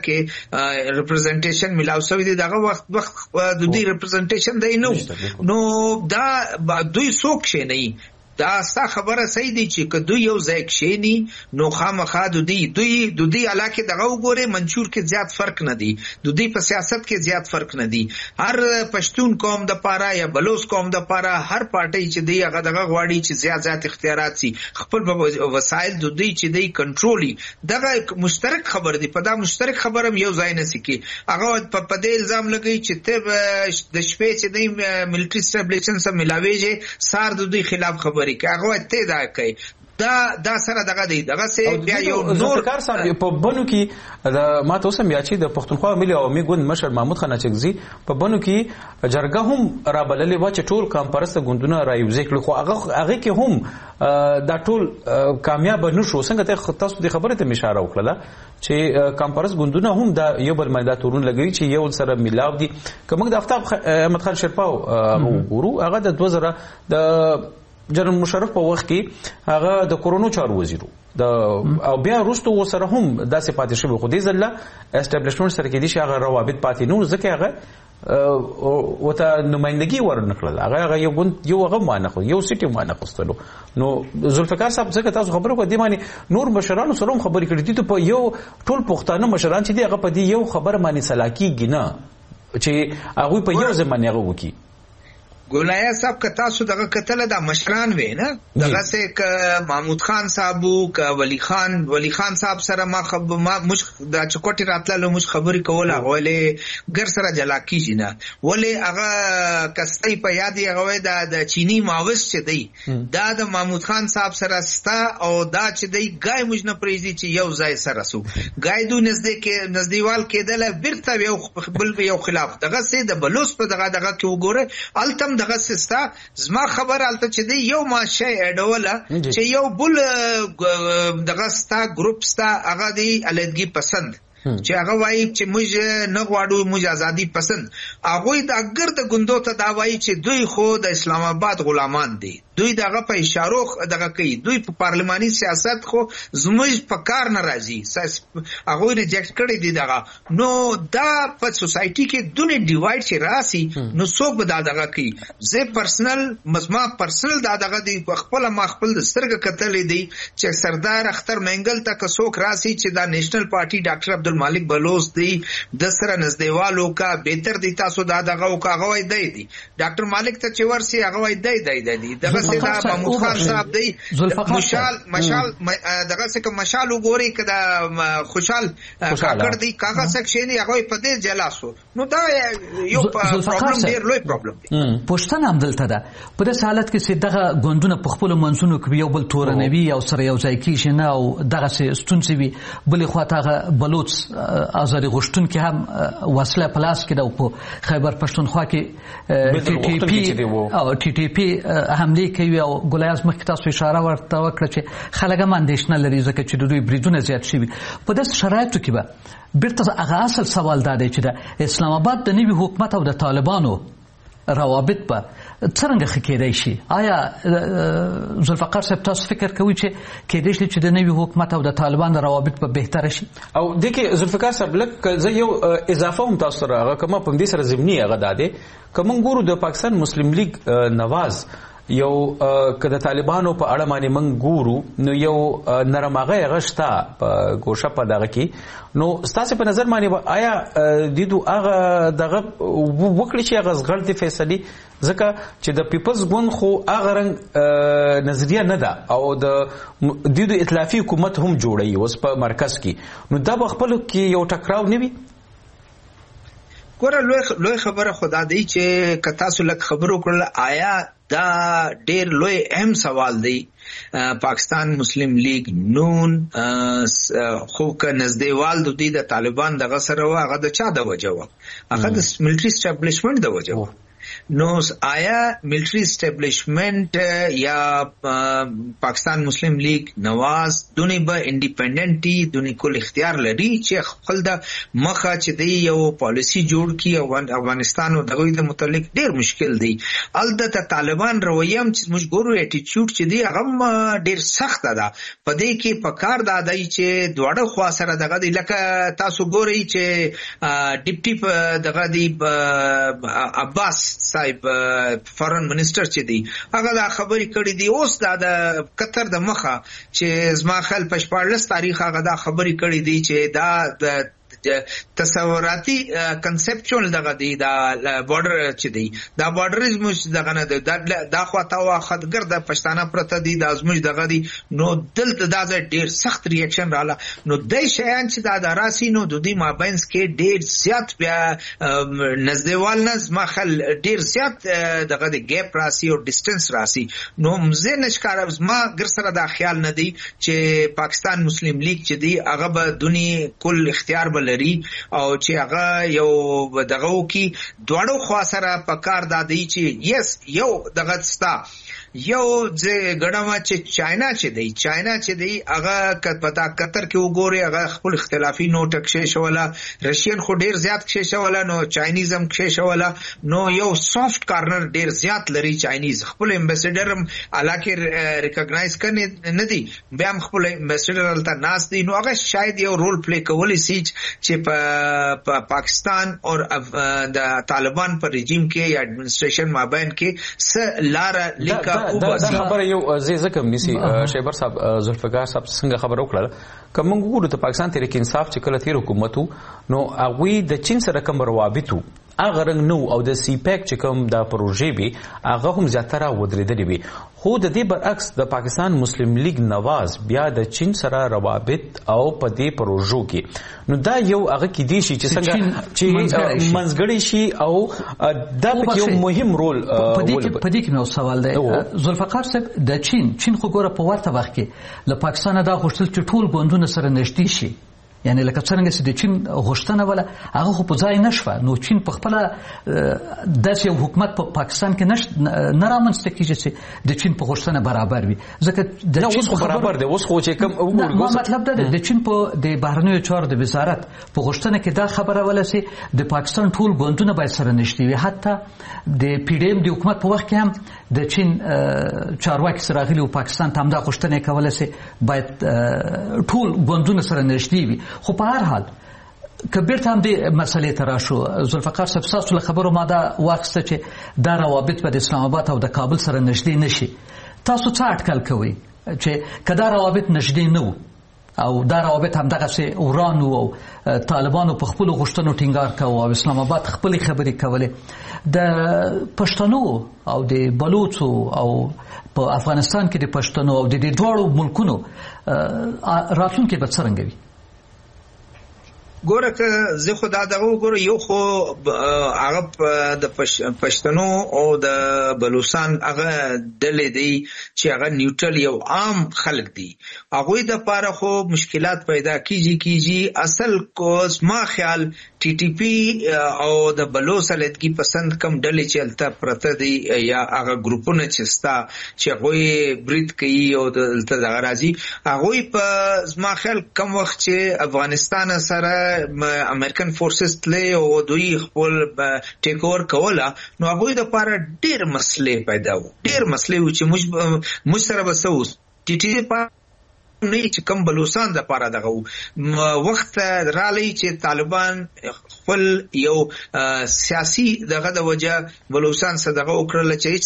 کې ریپرزنټیشن ملاو شوی دی دغه وخت وخت د دوی ریپرزنټیشن دی نو نو دا دوی څوک شي نه دا ستا خبره صحیح دی چې که دوی یو ځای کښېني نو خامخا د دوی دوی د دوی علاقې دغه وګورئ منشور کې زیات فرق نه دی د دوی په سیاست کې زیات فرق نه دی. هر پښتون قوم د پاره یا بلوچ قوم د پاره هر پارټي چې دی هغه دغه غواړي چې زیات زیات اختیارات سي خپل وسایل د دوی چې دی کنټرولي دغه مشترک خبر دی. په دا مشترک خبره یو ځای نه سي کې هغه په دې الزام لګي چې ته د شپې چې دی ملټري اسټابلیشن سره ملاويږي سار د دوی خلاف خبر که هغه ته دا کوي دا دا سره دغه دی دغه سه بیا یو نور کار صاحب په بنو کې د ماته اوسم یا چې د پښتونخوا ملي عوامي ګوند مشر محمود خان اڅکزي په بنو کې جرګه هم رابللې و چې ټول کمپرست ګوندونه رايوځي کړي خو هغه هغه کې هم دا ټول کامیاب نشو. څنګه ته تاسو د خبره ته اشاره وکړه چې کمپرست ګوندونه هم دا یو بل باندې تورون لګوي چې یو سره ملاو دي کوم د افتاب احمد خان شیرپاو ورو هغه د دوه زره د جنرال مشرف په وخت کې هغه د کورونو چارو وزیرو د او بیا وروسته وسره هم داسې پاتې شوی خو دې ځله اسټابلیشمنت سره کې دي چې هغه روابط پاتې نو ځکه هغه وته نمائندګي ورنکړل هغه هغه یو ګوند یو هغه مانه خو یو سیټي مانه خوستلو. نو ذوالفقار صاحب څنګه تاسو خبرو کو دی معنی نور مشرانو سره هم خبرې کړې دي ته په یو ټول پښتانه مشران چې دی هغه په دې یو خبر معنی سلاکیږي نه چې هغه په یو ځمانه هغه وکی. ګولایا صاحب که تاسو دغه کتل دا مشران وې نه دغه سه ک محمود خان صاحب ک ولی خان ولی خان صاحب سره ما خب ما مش د چکوټی راتللو مش خبري کوله ولې ګر سره جلا کیږي نه ولې هغه کستې په یاد هغه د د چینی ماوس چې دی دا د محمود خان صاحب سره ستا او دا چې دی ګای موږ نه پریزي چې یو ځای سره سو ګای دو نزدیک نزدیوال کېدل بیرته یو بل یو خلاف دغه سه د بلوس په دغه دغه کې وګوره التم دغه سستا زما خبر الته چې دی یو ماشه اډوله چې یو بل دغه ستا ګروپ ستا هغه دی علیحدګي پسند چې هغه وایي چې موږ نه غواړو موږ ازادي پسند هغه د اگر د ګوندو ته دا وایي چې دوی خو د اسلام آباد غلامان دي دوی دغه په اشارو دغه کوي دوی په پارلماني سیاست خو زموږ په کار نه راځي هغه ریجیکټ کړی دي دغه نو دا په سوسايټي کې دونه ډیوایډ شي راسي نو څوک به دا دغه کوي زه پرسنل مزما پرسنل دا دغه دی خپل ما خپل د سترګ کتلې دي چې سردار اختر منګل تک څوک راسي چې دا نېشنل پارټي ډاکټر عبدالمالک بلوچ دی د سره نزدېوالو کا بهتر دي تاسو دا دغه او کاغه وای دی ډاکټر مالک ته چې ورسي هغه وای دی دی دی دغه دغه سي دا محمود خان صاحب دی مشال مشال دغه څه کوم مشال وګوري کدا خوشحال کاکړ دی کاغه سکشن هغه په دې جلاسو نو دا یو پرابلم ډیر لوی پرابلم دی پښتنه هم دلته ده په دې حالت کې چې دغه غوندونه په خپل منځونو کې یو بل تورنوي او سره یو ځای کېږي نه او دغه سي ستونزې وي بلې خواته هغه بلوچ آزادي غوښتونکي هم وسله پلاس کې د په خیبر پښتونخوا کې ټي ټي پی او ټي ټي پی حمله کوي او ګولیاز مخکې تاسو اشاره ورته وکړه چې خلک هم اندېښنه لري ځکه چې د دوی بریدونه زیات شوي په داسې شرایطو کې به بیرته هغه اصل سوال دا دی چې د اسلام آباد د نوي حکومت او د طالبانو روابط به څرنګه ښه کېدای شي آیا ذوالفقار صاحب تاسو فکر کوئ چې کېدای شي چې د نوي حکومت او د طالبانو روابط به بهتره شي او دغه ذوالفقار صاحب لکه زه یو اضافه هم تاسو سره هغه کومه په دې سره ضمني هغه داده کوم ګورو د پاکستان مسلم لیگ نواز یو که د طالبانو په اړه باندې موږ ګورو نو یو نرمغه غشتا په ګوشه په دغه کې نو ستاسو په نظر باندې آیا دیدو هغه دغه وکړي چې هغه غلطي فیصله ځکه چې د پیپلز ګوند خو هغه رنګ نظریه نه ده او د دیدو ائتلافي حکومت هم جوړي اوس په مرکز کې نو دا په خپل کې یو ټکراو نه وي ګوره لوی لوی خبره خدا دی چې که تاسو لک خبرو کړل آیا دا ډیر لوی اهم سوال دی پاکستان مسلم لیگ نون خو که نزدېوال د دې د طالبان دغه سره و هغه د چا د وجه و هغه د ملټری اسټابلیشمنت د وجه و نو آیا ملټری اسټابلیشمنت یا پاکستان مسلم لیگ نواز دونی به انډیپندنټي دونی کول اختیار لري چې خپل د مخه چې دی یو پالیسی جوړ کی او افغانستان او دغه د متعلق ډیر مشکل دی البته طالبان رویه هم چې موږ ګورو اټیټیوډ چې دی هغه ډیر سخت ده په دې کې په کار دا دی چې دواړه خوا سره دغه دی لکه تاسو ګورئ چې ډیپټي دغه دی عباس صاحب فارن منسٹر چې دی هغه دا خبرې کړې دي اوس دا د قطر د مخه چې زما خل په شپږلس تاریخ هغه دا خبرې کړې دي چې دا د تصوراتي کنسپچوال دغه دی دا بارډر چې دی دا بارډر زموږ دغه نه دا خواته واخدګر د پښتانه پرته دی د ازموږ دغه دی نو دلته دا ډیر سخت ریاکشن رااله نو د شیان چې دا د راسي نو د دې مابینس کې ډیر زیات بیا نزدېوال نه زما خل ډیر زیات دغه دی ګیپ راسي او ډیسټنس راسي نو مزه نشکار زما ګر سره دا خیال نه دی چې پاکستان مسلم لیگ چې دی هغه به دونی کل اختیار بل او چې هغه یو دغه کی دواړو خوا سره په کار دادی چې یس یو دغه ستا یو چې ګڼما چې چاینا چې دی چاینا چې دی هغه پتا قطر کې وګوري هغه خپل اختلافي نوټ کې شولا رشین خو ډیر زیات کې شولا نو چاینیزم کې شولا نو یو سافت کارنر ډیر زیات لري چاینیز خپل امبیسډر هم علاقه ریکګنایز کړي نه دی بیا هم خپل امبیسډر الته ناس دی نو هغه شاید یو رول پلی کولی سي چې په پاکستان او د طالبان پر رژیم کې یا اډمنستریشن مابین کې س لار لیکا دا خبره یو زی زکم نسی شیبر صاحب ذوالفقار صاحب څنګه خبر وکړه کوم وګورو ته پاکستان تحریک انصاف چې کله تیر حکومتو نو هغه د چین سره کوم روابطو هغه رنګ نو او د سی پیک چې کوم د پروژې بي هغه هم زیاتره ودرېدلې وي خو د دې برعکس د پاکستان مسلم لیگ نواز بیا د چین سره روابط او په دې پروژو کې نو دا یو هغه کې دی چې څنګه چې منځګړی شي او دا یو مهم رول په دې په دې کې نو سوال دی ذوالفقار صاحب د چین چین خو ګوره په ورته وخت کې له پاکستان دا غوښتل چې ټول ګوندونه سره نږدې شي یعنی لکه څنګه چې د چین غوښتنه ولا هغه خو په ځای نشوه نو چین په خپل داسې یو حکومت په پاکستان کې نش نه رامنځته کیږي چې د چین په غوښتنه برابر وي ځکه د چین په برابر دی اوس خو چې کوم وګورئ مطلب دا د چین په د بهرنیو چارو د وزارت په غوښتنه کې دا خبره ولا چې د پاکستان ټول ګوندونه باید سره نږدې وي حتی د پی ډی ایم د حکومت په وخت کې هم د چین چارواکي سره غلي او پاکستان ته هم دا غوښتنه کوله چې باید ټول ګوندونه سره نږدې وي خو په هر حال کبیرته هم دې مسلې ته راشو ذوالفقار صاحب تاسو له خبرو ما دا واخیسته چې دا روابط په اسلام آباد او د کابل سره نږدې نشي تاسو څه اټکل کوئ چې کدا روابط نږدې نه وو او دا روابط هم دغه سي ورانو او طالبانو په خپل غوښتنو ټینګار کاوه او اسلام آباد خپل خبرې کولې. د پښتنو او د بلوچو او په افغانستان کې د پښتنو او د دې دوړو ملکونو راتلونکي به څنګه وي؟ ګوره که زه خو دا دغه وګوره یو خو هغه د پښتنو او د بلوچستان هغه ډلې دی چې هغه نیوټرل یو عام خلک دي، هغوی د پاره خو مشکلات پیدا کیږي کیږي اصل کو ما خیال ټي ټي پی او د بلوچ سلیدګي پسند کم ډلې چې الته پرته دي یا هغه ګروپونه چې ستا چې هغوی برید کوي او دلته دغه راځي، هغوی په ما خیال کم وخت چې افغانستان سره امریکن فورسز تلې او دوی خپل ټیک اوور کوله، نو هغوی د پاره ډېر مسلې پیدا وو، ډېر مسلې وو چې موږ موږ سره به څه وو ټي ټي پی نه چې کم بلوچستان د پاره دغه وخت رالی چې طالبان خپل یو سیاسي دغه د وجه بلوچستان سره دغه وکړل چې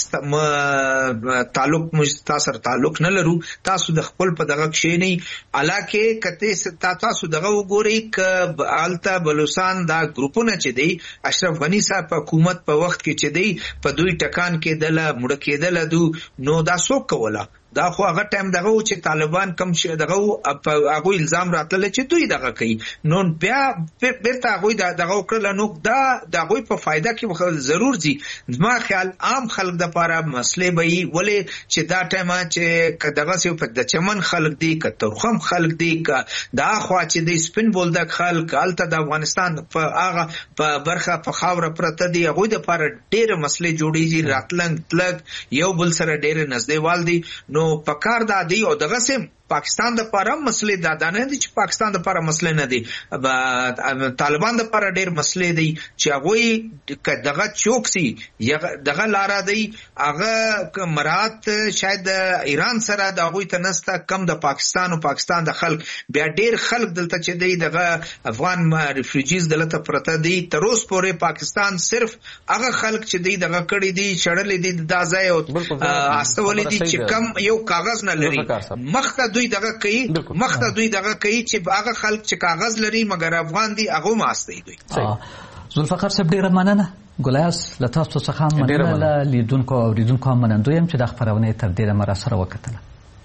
هیڅ تعلق موږ تاسو سره تعلق نه لرو، تاسو د خپل په دغه کې نه علاقه کته تاسو دغه وګورئ ک الته بلوچستان دا ګروپونه چې دی اشرف غنی صاحب حکومت په وخت کې چې دی په دوی ټکان کې دله مړ کېدل دو، نو دا څوک کوله؟ دا خو هغه ټایم دغه و چې طالبان کم شي دغه هغه الزام راتل چې دوی دغه کوي، نو بیا بیرته هغه دغه وکړل، نو دا دغه په فائدہ کې ضرور دي. ما خیال عام خلک د پاره مسلې به وي، ولې چې دا ټایم چې دغه سي په د چمن خلک دي ک ترخم خلک دي ک دا خو چې د سپین بولدک خلک الته د افغانستان په هغه په برخه په خاور پرته دي، هغه د پاره ډېر مسلې جوړیږي، راتلنګ تلک یو بل سره ډېر نږدېوال دي، نو پکار دا دی او دغه سم پاکستان د پاره مسلې دا نه دي چې پاکستان د پاره مسلې نه دي، طالبان د پاره ډېر مسلې دي چې هغه دغه چوکسي دغه لاره دی هغه مرات شاید ایران سره د هغه تنسته کم د پاکستان او پاکستان د خلک بیا ډېر خلک دلته چې دی دغه افغان ریفیوجیز دلته پرته دي، تر اوسه پورې پاکستان صرف هغه خلک چې دی دغه کړي دي شړلې دي د ځای او استولې دي چې کم یو کاغذ نه لري، مخته دوی دغه کوي مخته دوی دغه کوي چې هغه خلک چې کاغذ لري مګر افغان دي هغه ماسته دوی. ذوالفقار صاحب ډیره مننه، ګلیاس له تاسو څخه مننه، لیدونکو او اوریدونکو هم منندوی یم چې د خبرونه تر ډیره مر سره وکتله.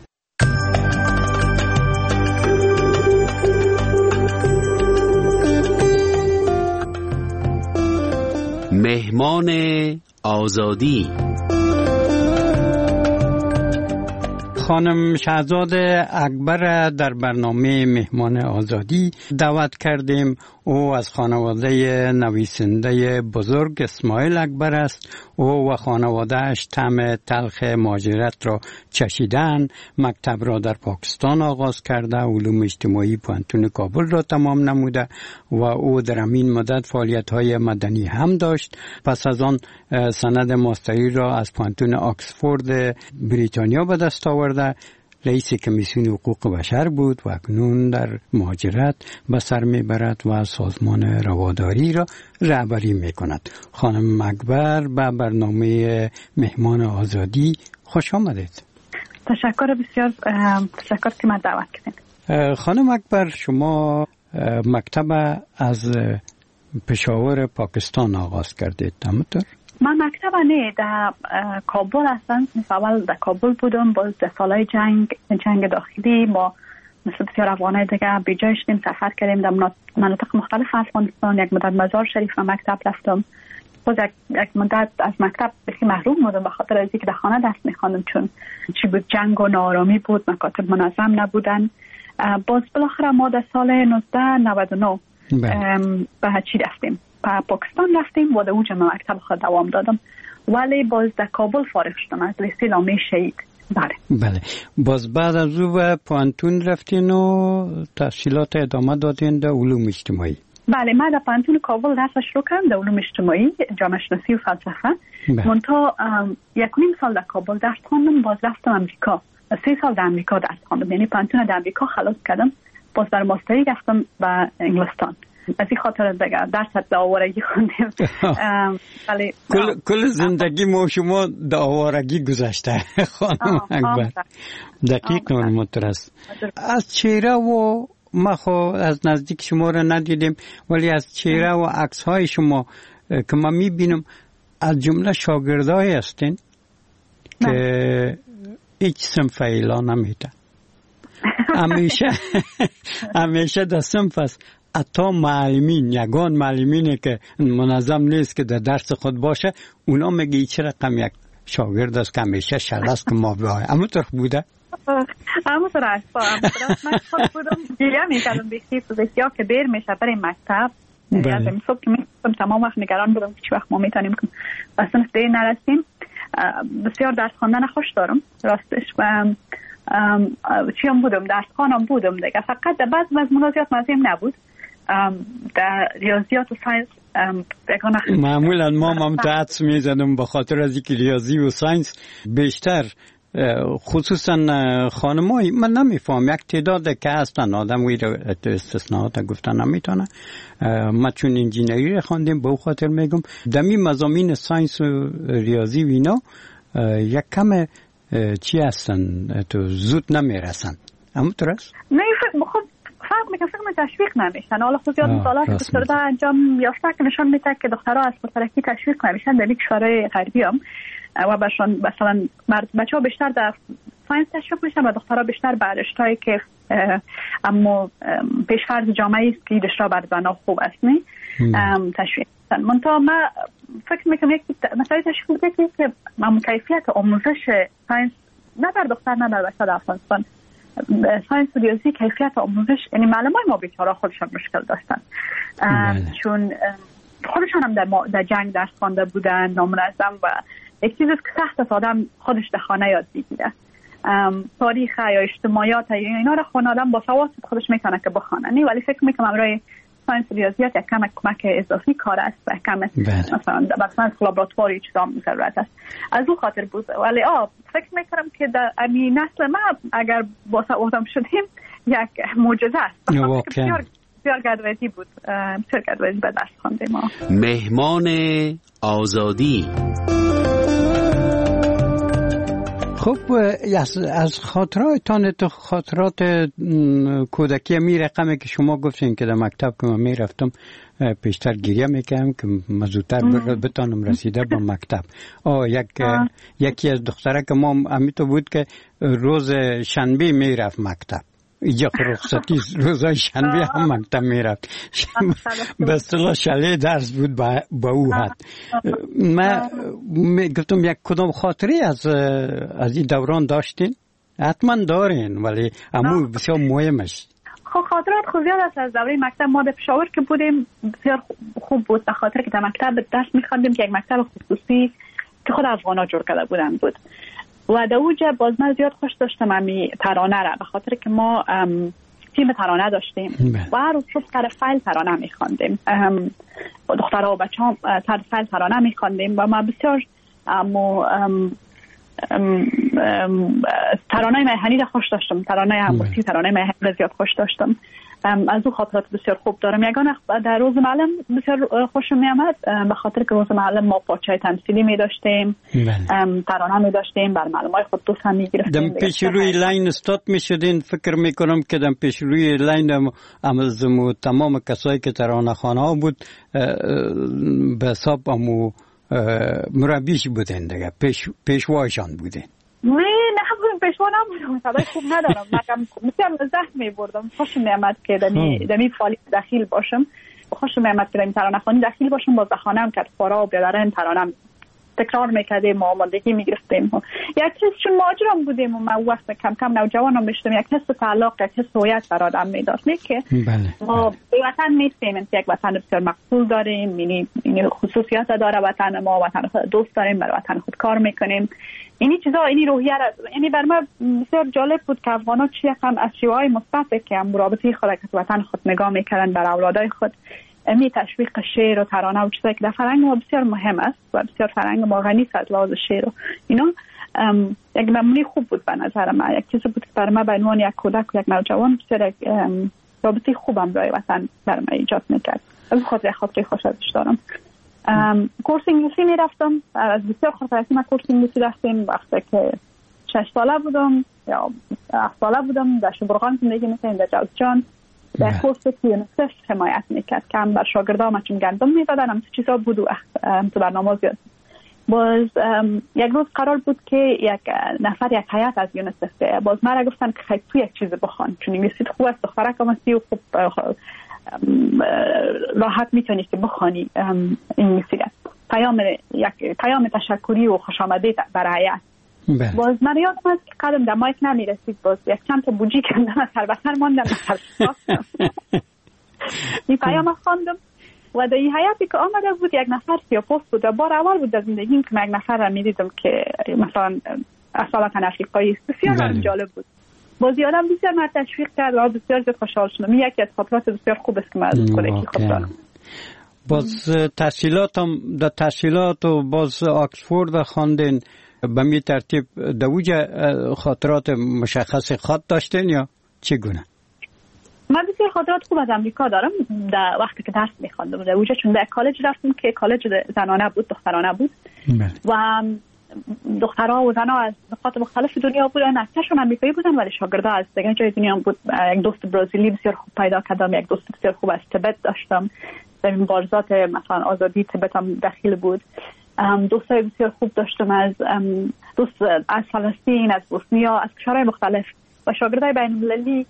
مهمان آزادی خانم شهزاد اکبر در برنامه مهمان آزادی دعوت کردیم. او از خانواده نویسنده بزرگ اسماعیل اکبر است. او و خانوادهش طعم تلخ مهاجرت را چشیدن، مکتب را در پاکستان آغاز کرده، علوم اجتماعی پانتون کابل را تمام نموده و او در همین مدت فعالیت‌های مدنی هم داشت. پس از آن سند ماستری را از پانتون آکسفورد بریتانیا به دست آورده. رئیس کمیسیون حقوق بشر بود و اکنون در مهاجرت به سر میبرد و سازمان رواداری را رهبری میکند. خانم اکبر به برنامه مهمان آزادی خوش آمدید. تشکر بسیار، تشکر که من دعوت کردید. خانم اکبر، شما مکتب از پشاور پاکستان آغاز کردید، همونطور؟ من مکتب نه در کابل هستم، اول در کابل بودم، باز در سالهای جنگ جنگ داخلی ما مثل بسیار افغانای دیگه بیجا شدیم، سفر کردیم در مناطق مختلف افغانستان. یک مدت مزار شریف و مکتب رفتم، باز یک مدت از مکتب بسیار محروم بودم به خاطر از اینکه در خانه درس می‌خواندم، چون چی بود جنگ و ناآرامی بود، مکاتب منظم نبودن. باز بالاخره ما در سال نوزده نود و نه به چی رفتیم، به پاکستان رفتیم و در اونجا مکتب خود دوام دادم، ولی باز در کابل فارغ شدم از لیسه لامه شهید. بله بله باز بعد از او به پانتون رفتین و تحصیلات ادامه دادین در علوم اجتماعی؟ بله، من در پانتون کابل درس شروع کردم در علوم اجتماعی، جامعه شناسی و فلسفه. منتها یک نیم سال در کابل درس خواندم، باز رفتم امریکا، سه سال در امریکا درس خواندم، یعنی پانتون در امریکا خلاص کردم، باز در ماستری رفتم به انگلستان. از این خاطر دیگه درس آوارگی خوندیم. ولی کل کل زندگی ما شما در آوارگی گذشته خانم اکبر. دقیق نمونتر است. از چهره و ما خو از نزدیک شما را ندیدیم، ولی از چهره و عکس های شما که ما میبینم از جمله شاگردای هستین که هیچ صنف اعلان نمیده. همیشه همیشه در صنف است. حتی معلمین، یگان معلمینه که منظم نیست که در درس خود باشه، اونا میگه چه رقم یک شاگرد است که همیشه شلست که ما بیایم. اما طرف بوده؟ اما طرف است. من خود بودم گریه میکردم بسیار که دیر میشه برای مکتب. یعنی صبح که میگم تمام وقت نگران بودم که چه وقت ما میتونیم که به صنف دیر نرسیم. بسیار درس خواندن خوش دارم راستش و چیم بودم درس خوانم بودم دیگه، فقط در بعض مضمونات مزیم نبود. در ریاضیات و ساینس معمولا ما ممتعت میزنم به خاطر از اینکه ریاضی و ساینس بیشتر خصوصا خانمایی من نمیفهم، یک تعداد که هستن آدم وی استثناءات گفتن نمیتونه. ما چون انجینری خواندیم به خاطر میگم دمی مضامین ساینس و ریاضی و اینا یک کم چی هستن تو زود نمیرسن. اما درست؟ نه خب فرق میکنه، فکر میکنم تشویق نمیشن. حالا خود زیاد مطالعات که بسرده انجام یافته که نشان میده که دخترها از پسرکی تشویق نمیشن در یک کشورهای غربی هم و باشون مثلا بچه ها بیشتر در ساینس تشویق میشن و دخترها بیشتر بر رشته‌ای که اما پیشفرض جامعه است که رشته بر زنها خوب است نه تشویق میشن. منتها ما فکر میکنم یک مسئله تشویق بوده که ما کیفیت آموزش ساینس نه در دختر نه در بچه در افغانستان ساینس و ریاضی کیفیت آموزش، یعنی معلمای ما بیچاره خودشان مشکل داشتن چون خودشان هم در, در جنگ درس خوانده بودن نامنظم و یک چیزی که سخت است آدم خودش در خانه یاد بگیره. تاریخ یا اجتماعیات یا اینا رو خود آدم با سواد خودش میتونه که بخونه، ولی فکر میکنم برای ساینس و ریاضیات یک کم کمک اضافی کار است و کم مثلا مثلا لابراتواری چیزا ضرورت است. از اون خاطر بود. ولی آ فکر میکنم که در امی نسل ما اگر با سوادم شدیم یک معجزه است. بسیار بسیار گردوزی بود، بسیار گردوزی به درس خوانده ما. مهمان آزادی. خب از خاطراتتان تو خاطرات کودکی می رقمی که شما گفتین که در مکتب که من می رفتم پیشتر گریه میکنم که مزودتر بتانم رسیده با مکتب. آه یک یکی از دختره که ما امیتو بود که روز شنبه می رفت مکتب، اینجا رخصتی روزای شنبه هم مکتب می رفت. به اصطلاح شله درس بود با او حد. من گفتم یک کدام خاطری از از این دوران داشتین؟ حتما دارین ولی امو بسیار مهمش. خب خاطرات خوب زیاد است از دوره مکتب. ما در پشاور که بودیم بسیار خوب بود، به خاطر که در مکتب درس می‌خواندیم که یک مکتب خصوصی که خود افغانا جور کرده بودن بود و در اونجا باز من زیاد خوش داشتم امی ترانه را، به خاطر که ما تیم ترانه داشتیم و هر روز صبح سر فیل ترانه می‌خواندیم. دخترها و بچه‌ها سر فیل ترانه می‌خواندیم و ما بسیار امو ترانه مهنی را خوش داشتم، ترانه هموسی ترانه مهنی را زیاد خوش داشتم. از او خاطرات بسیار خوب دارم. یگانه در روز معلم بسیار خوشم می آمد به خاطر که روز معلم ما پارچه تمثیلی می داشتیم، ترانه می داشتیم، بر معلمای خود دوست هم می گرفتیم. دم پیش روی لاین استاد می شدین. فکر می کنم که دم پیش روی لاین امازمو تمام کسایی که ترانه خانه ها بود به حساب امو مربیش بودن دیگه، پیش پیشواشان بودن. نه نه بودم پیشوا نبودم، صدای خوب ندارم. من مثلا زحمت می‌بردم. خوشم می‌آمد که دمی دمی فعالیت داخل باشم. خوشم می‌آمد که دمی ترانه خوانی داخل باشم. باز خانه‌ام که فارا و بیادرن ترانه تکرار می‌کردیم و آمادگی می‌گرفتیم. یک چیز چون ماجرام بودیم و من وقت کم کم نوجوانم می‌شدم، یک حس تعلق، یک حس هویت بر آدم می‌داد. نه که ما به وطن نیستیم، یک وطن بسیار مقبول داریم، یعنی این خصوصیات داره وطن ما، وطن خود دوست داریم، برای وطن خود کار می‌کنیم. اینی چیزا اینی روحیه یعنی بر من بسیار جالب بود که افغانا چی هم از شیوه‌های مثبت که هم رابطه خود که وطن خود نگاه می‌کردن بر اولادای خود، می تشویق شعر و ترانه و چیزایی که در فرهنگ ما بسیار مهم است و بسیار فرهنگ ما غنی است از لحاظ شعر و اینا. یک نمونه خوب بود به نظر من. یک چیزی بود که برای من به عنوان یک کودک و یک نوجوان بسیار رابطه خوبم برای وطن برام ایجاد میکرد. از خاطر خاطر خوش ازش دارم. کورس انگلیسی میرفتم، از بسیار خاطراتی من کورس انگلیسی رفتیم وقتی که شش ساله بودم یا هفت ساله بودم. در شبرغان زندگی میکنیم، در جوزجان. در کورس که یونیسف حمایت میکرد که هم بر شاگردام چون گندم میدادن، هم چیزا بود و تو برنامه زیاد. باز یک روز قرار بود که یک نفر یک هیئت از یونیسف بیاید. باز مرا گفتن که خیلی تو یک چیز بخوان چون انگلیسی خوب است، دخترک هم هستی و خوب راحت میتونی که بخوانی انگلیسی. پیام یک پیام تشکری و خوش آمدید برای هیئت. باز من یادم است که قدم در مایک نمیرسید، باز یک چند تا بوجی کندم از سر بسر ماندم از سر شاستم. این پیام خواندم و در این حیاتی که آمده بود یک نفر سیاپوست بود و بار اول بود در زندگیم که من یک نفر را میدیدم که مثلا اصالتا افریقایی است. بسیار جالب بود. باز یادم بسیار من تشویق کرد و بسیار زیاد خوشحال شدم. این یکی از خاطرات بسیار خوب است که من از کودکی خود دارم. باز تحصیلاتم در تحصیلات و باز آکسفورد خواندین، به می ترتیب دوجه خاطرات مشخص خاط داشتین یا چگونه؟ من بسیار خاطرات خوب از امریکا دارم. در وقتی که درس می‌خواندم در اونجا، چون در کالج رفتم که کالج زنانه بود، دخترانه بود. بله. و دخترها و زنها از نقاط مختلف دنیا بودن، اکثرشون آمریکایی بودن ولی شاگردا از دیگه جای دنیا بود. یک دوست برزیلی بسیار خوب پیدا کردم، یک دوست بسیار خوب از تبت داشتم. در مبارزات مثلا آزادی تبت هم داخل بود. دوستای بسیار خوب داشتم از دوست از فلسطین، از بوسنیا، از کشورهای مختلف و شاگردای بین المللی.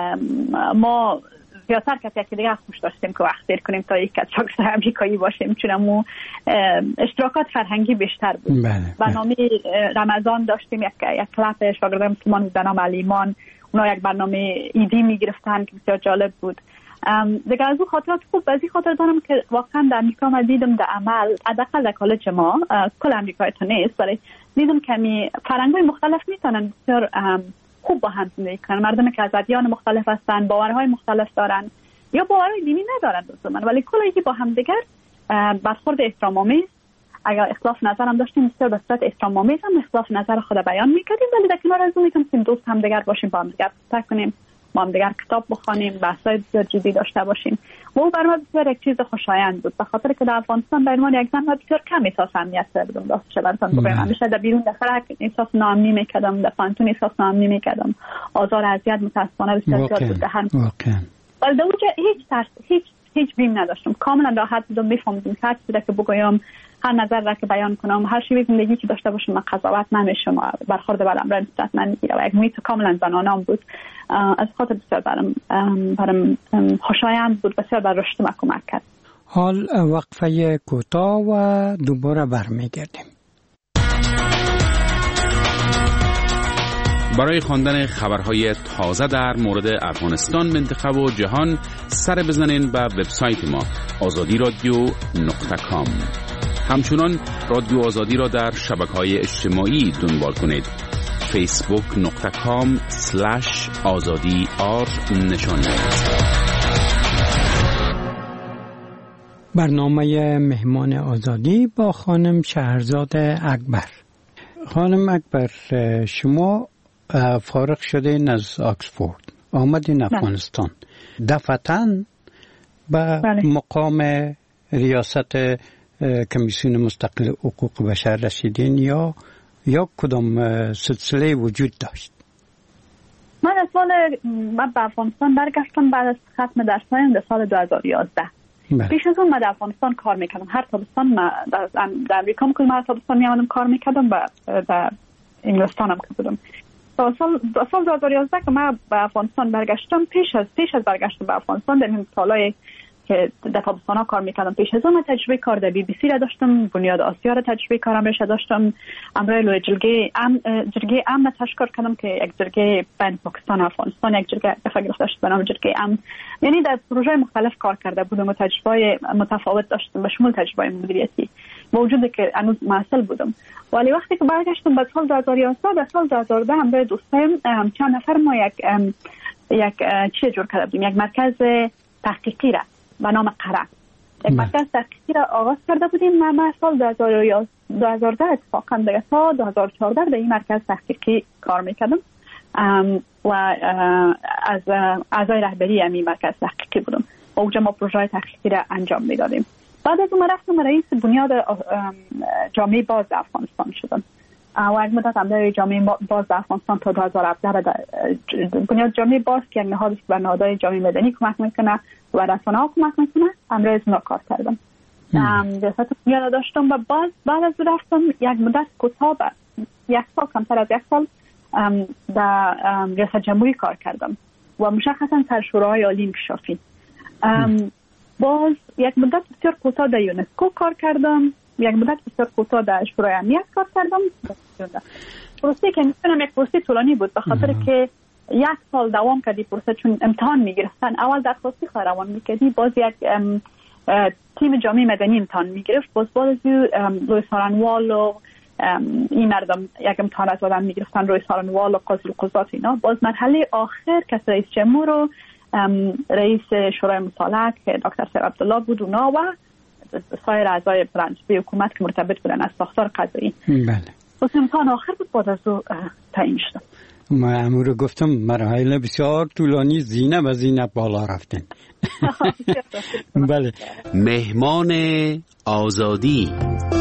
ما زیادتر کسی که دیگه خوش داشتیم که وقت دیر کنیم تا یک از شاگردای امریکایی باشیم، چون امو اشتراکات فرهنگی بیشتر بود. برنامه رمضان داشتیم، یک یک کلاپ شاگردای مسلمان بود به نام علیمان. اونا یک برنامه ایدی میگرفتن که بسیار جالب بود. دیگه از اون خاطرات خوب بعضی خاطر دارم که واقعا در امریکا من دیدم در عمل، حداقل در کالج ما، کل امریکا تو نیست ولی دیدم که می فرهنگ‌های مختلف میتونن بسیار خوب با هم زندگی کنن. مردمی که از ادیان مختلف هستن، باورهای مختلف دارن یا باورهای دینی ندارن دوستان، ولی کلی با هم دیگر برخورد احترام‌آمیز. اگر اختلاف نظر هم داشتیم بسیار به صورت احترام‌آمیز هم اختلاف نظر خود بیان می‌کردیم، ولی در کنار از اون میتونیم دوست هم دیگر باشیم، با هم دیگر صحبت کنیم، با هم دیگر کتاب بخونیم، بحث‌های بسیار جدی داشته باشیم. و او برای ما بسیار یک چیز خوشایند بود، به خاطر که در افغانستان برای ما یک زن بسیار کم احساس امنیت داشتم. راستش براتون بگم همیشه در بیرون دفتر احساس ناامنی می‌کردم، در فانتون احساس ناامنی می‌کردم، آزار اذیت متأسفانه بسیار زیاد بود. هر ولی در اونجا هیچ ترس، هیچ هیچ بیم نداشتم، کاملا راحت بودم، می‌فهمیدم هر چیزی که بگویم، هر نظر را که بیان کنم، هر شیوه زندگی که داشته باشم، من قضاوت نمیشم، برخورد بر امر نسبت نمیگیره و یک محیط کاملا زنانه‌ام بود. از خاطر بسیار برام برام خوشایند بود، بسیار بر رشد من کمک کرد. حال وقفه کوتاه و دوباره برمیگردیم. برای خواندن خبرهای تازه در مورد افغانستان، منطقه و جهان سر بزنین به وبسایت ما آزادی رادیو نقطه کام. همچنان رادیو آزادی را در شبکه‌های اجتماعی دنبال کنید. فیسبوک نقطه کام سلش آزادی آر نشان دهید. برنامه مهمان آزادی با خانم شهرزاد اکبر. خانم اکبر، شما فارغ شدین از آکسفورد، آمدین افغانستان، دفعتاً به مقام ریاست کمیسیون مستقل حقوق بشر رسیدین یا یا کدام سلسله وجود داشت؟ من از سال من به افغانستان برگشتم بعد از ختم درسایم در سال دو هزار و یازده. پیش از اون من در افغانستان کار میکردم. هر تابستان من در, در امریکا هم که من تابستان میامدم کار میکردم و در انگلستان هم که بودم. تا سال سال دو هزار و یازده که من به افغانستان برگشتم، پیش از پیش از برگشتم به افغانستان در این سالهای که در تابستانا کار میکردم، پیش از اون تجربه کار در بی بی سی را داشتم، بنیاد آسیا را تجربه کارم را داشتم، امروز لوی جلگه ام جلگه ام تشکر کردم که یک جلگه بین پاکستان و افغانستان یک جلگه دفعه گرفته شد به نام جلگه ام. یعنی در پروژه مختلف کار کرده بودم و تجربه متفاوت داشتم به شمول تجربه مدیریتی با وجود که هنوز معسل بودم. ولی وقتی که برگشتم به سال دو هزار و یازده، به سال دو هزار و ده هم به دوستایم چند نفر ما یک یک چی جور کرده بودیم، یک مرکز تحقیقی را به نام قره، یک مرکز تحقیقی را آغاز کرده بودیم. من ما سال دو هزار و ده اتفاقا دیگه تا دو هزار و چهارده در این مرکز تحقیقی کار میکردم و از اعضای رهبری امی مرکز تحقیقی بودم. اونجا ما پروژه تحقیقی را انجام میدادیم. بعد از اون رفتم رئیس بنیاد جامعه باز افغانستان شدم و یک مدت هم در جامعه باز افغانستان تا دو هزار و هفده بنیاد جامعه باز که یک نهاد است به نهادهای جامعه مدنی کمک میکنه و رسانه‌ها کمک میکنه امروز از اونها کار کردم. ریاست بنیاد داشتم و باز بعد از رفتم یک مدت کوتاه یک سال کمتر از یک سال در ریاست جمهوری کار کردم و مشخصا سرشورای عالی انکشافی. باز یک مدت بسیار کوتاه در یونسکو کار کردم، یک مدت بسیار کوتاه در شورای امنیت کار کردم. پروسه که میتونم یک پروسه طولانی بود به خاطر که یک سال دوام کردی پروسه، چون امتحان میگرفتن. اول درخواستی روان میکردی، باز یک تیم جامعه مدنی امتحان میگرفت، باز باز روی سارنوال و این مردم یک امتحان از آدم میگرفتن روی سارنوال و قاضی القضات اینا. باز مرحله آخر که رئیس جمهور و رئیس شورای مصالحه که دکتر سید عبدالله بود اونا و سایر اعضای برنامه حکومت که مرتبط بودن از ساختار قضایی. بله. باز امتحان آخر بود، بعد از او تعیین شدم. ما امور گفتم مراحل بسیار طولانی، زینه و زینه بالا رفتن. بله. مهمان آزادی.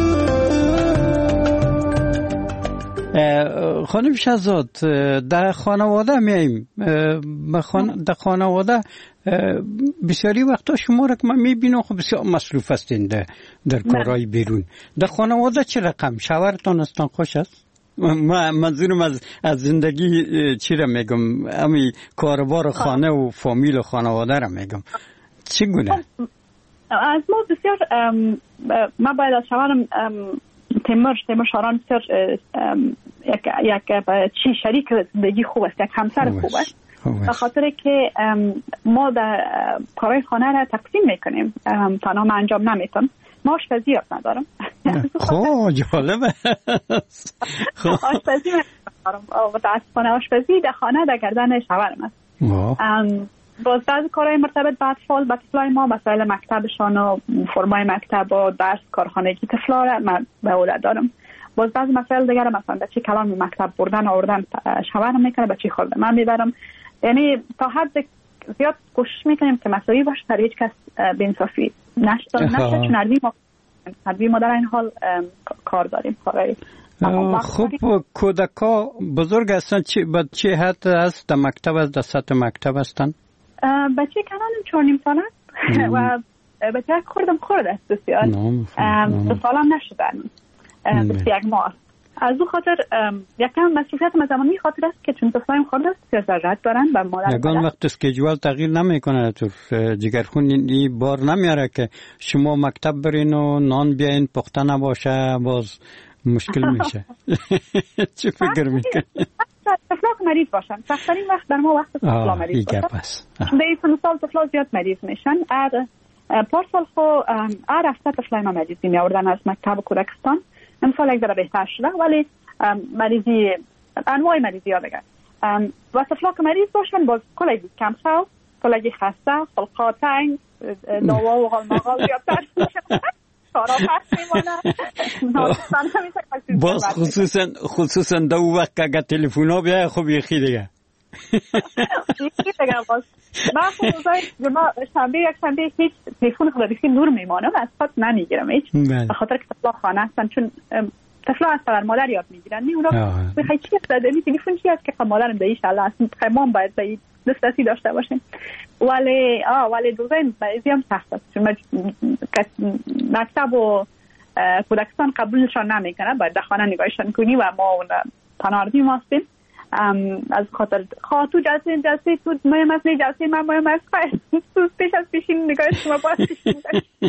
خانم شهزاد، در خانواده میاییم، در خانواده بسیاری وقتا شما را که من میبینم خب بسیار مصروف هستین در, در کارهای بیرون. در خانواده چه رقم؟ شوهرتان هستن خوش است؟ منظورم از از زندگی چی را میگم، امی کاربار خانه و فامیل و خانواده را میگم، چگونه؟ از ما بسیار ما باید از شوهرم تیمور تیمور شاران بسیار یک یک چی شریک زندگی خوب است، یک همسر خوب است، به خاطر که ما در کارهای خانه را تقسیم میکنیم، تنها من انجام نمیتونم. ما آشپزی یاد ندارم. خواه جالبه. آشپزی ندارم، متاسفانه آشپزی در خانه در گردن شوهرم است. باز بعضی کارهای مرتبط به اطفال، به طفلای ما، مسائل مکتبشان و فرمای مکتب و درس کارخانگی طفلا را من به عهده دارم. باز بعضی مسائل دیگر مثلا بچه کلام مکتب بردن آوردن شوهرم میکنه، بچه خورده من میبرم. یعنی تا حد زیاد کوشش میکنیم که مساوی باشه، در هیچ کس بی‌انصافی نشه، نشه چون هر ما در این حال کار داریم. کارهای خب کودکا بزرگ هستن، چه بچه حد است در مکتب است، در سطح مکتب هستن؟ بچه کنانم چهار نیم سال است و بچه خوردم خورد است بسیار، دو سالم نشدن، بسیار یک ماه. از اون خاطر یکم مسئولیت از زمانی خاطر است که چون طفلایم خورده است بسیار ضرورت دارن و مادر یگان وقت اسکیجول تغییر نمیکنه، تو جگرخون این بار نمیاره که شما مکتب برین و نان بیاین پخته نباشه، باز مشکل میشه. چه فکر میکنی؟ طفلا مریض باشن، سخت‌ترین وقت در ما وقت طفلا مریض باشن. به این سال طفلا زیاد مریض میشن. ار پارسال خو ار هفته طفلای ما مریضی میآوردن از مکتب کودکستان. امسال یک ذره بهتر شده، ولی مریضی انواع مریضی ها دیگه و طفلا که مریض باشن باز کلگی کم شو، کلگی خسته، خلقا تنگ، دوا و غالمغال زیادتر میشن، شارا پس میمانه. باز خصوصا خصوصا دو وقت که اگر تلفون ها بیای خوب یخی دیگه یکی دیگه باز من خود روزای ما شنبه یک شنبه هیچ تلفون خود بیخی نور میمانم، از خود نمیگیرم هیچ، به خاطر که طفلا خانه هستن، چون طفلا از پدر مادر یاد میگیرن. می اونا بخوای چی هست دادنی تلفون چی هست که مادرم به ایشالله اصلا خیمان باید به دسترسی داشته باشیم. ولی آه ولی روزای بعضی هم سخت است، چون مکتب و کودکستان قبولشان نمیکنه، باید در خانه نگاهشان کنی و ما تناردی هستیم. از خاطر خاطو جلسه جلسه تو مهم است، جلسه من مهم است، تو پیش از پیشین نگاه شما باید پیشین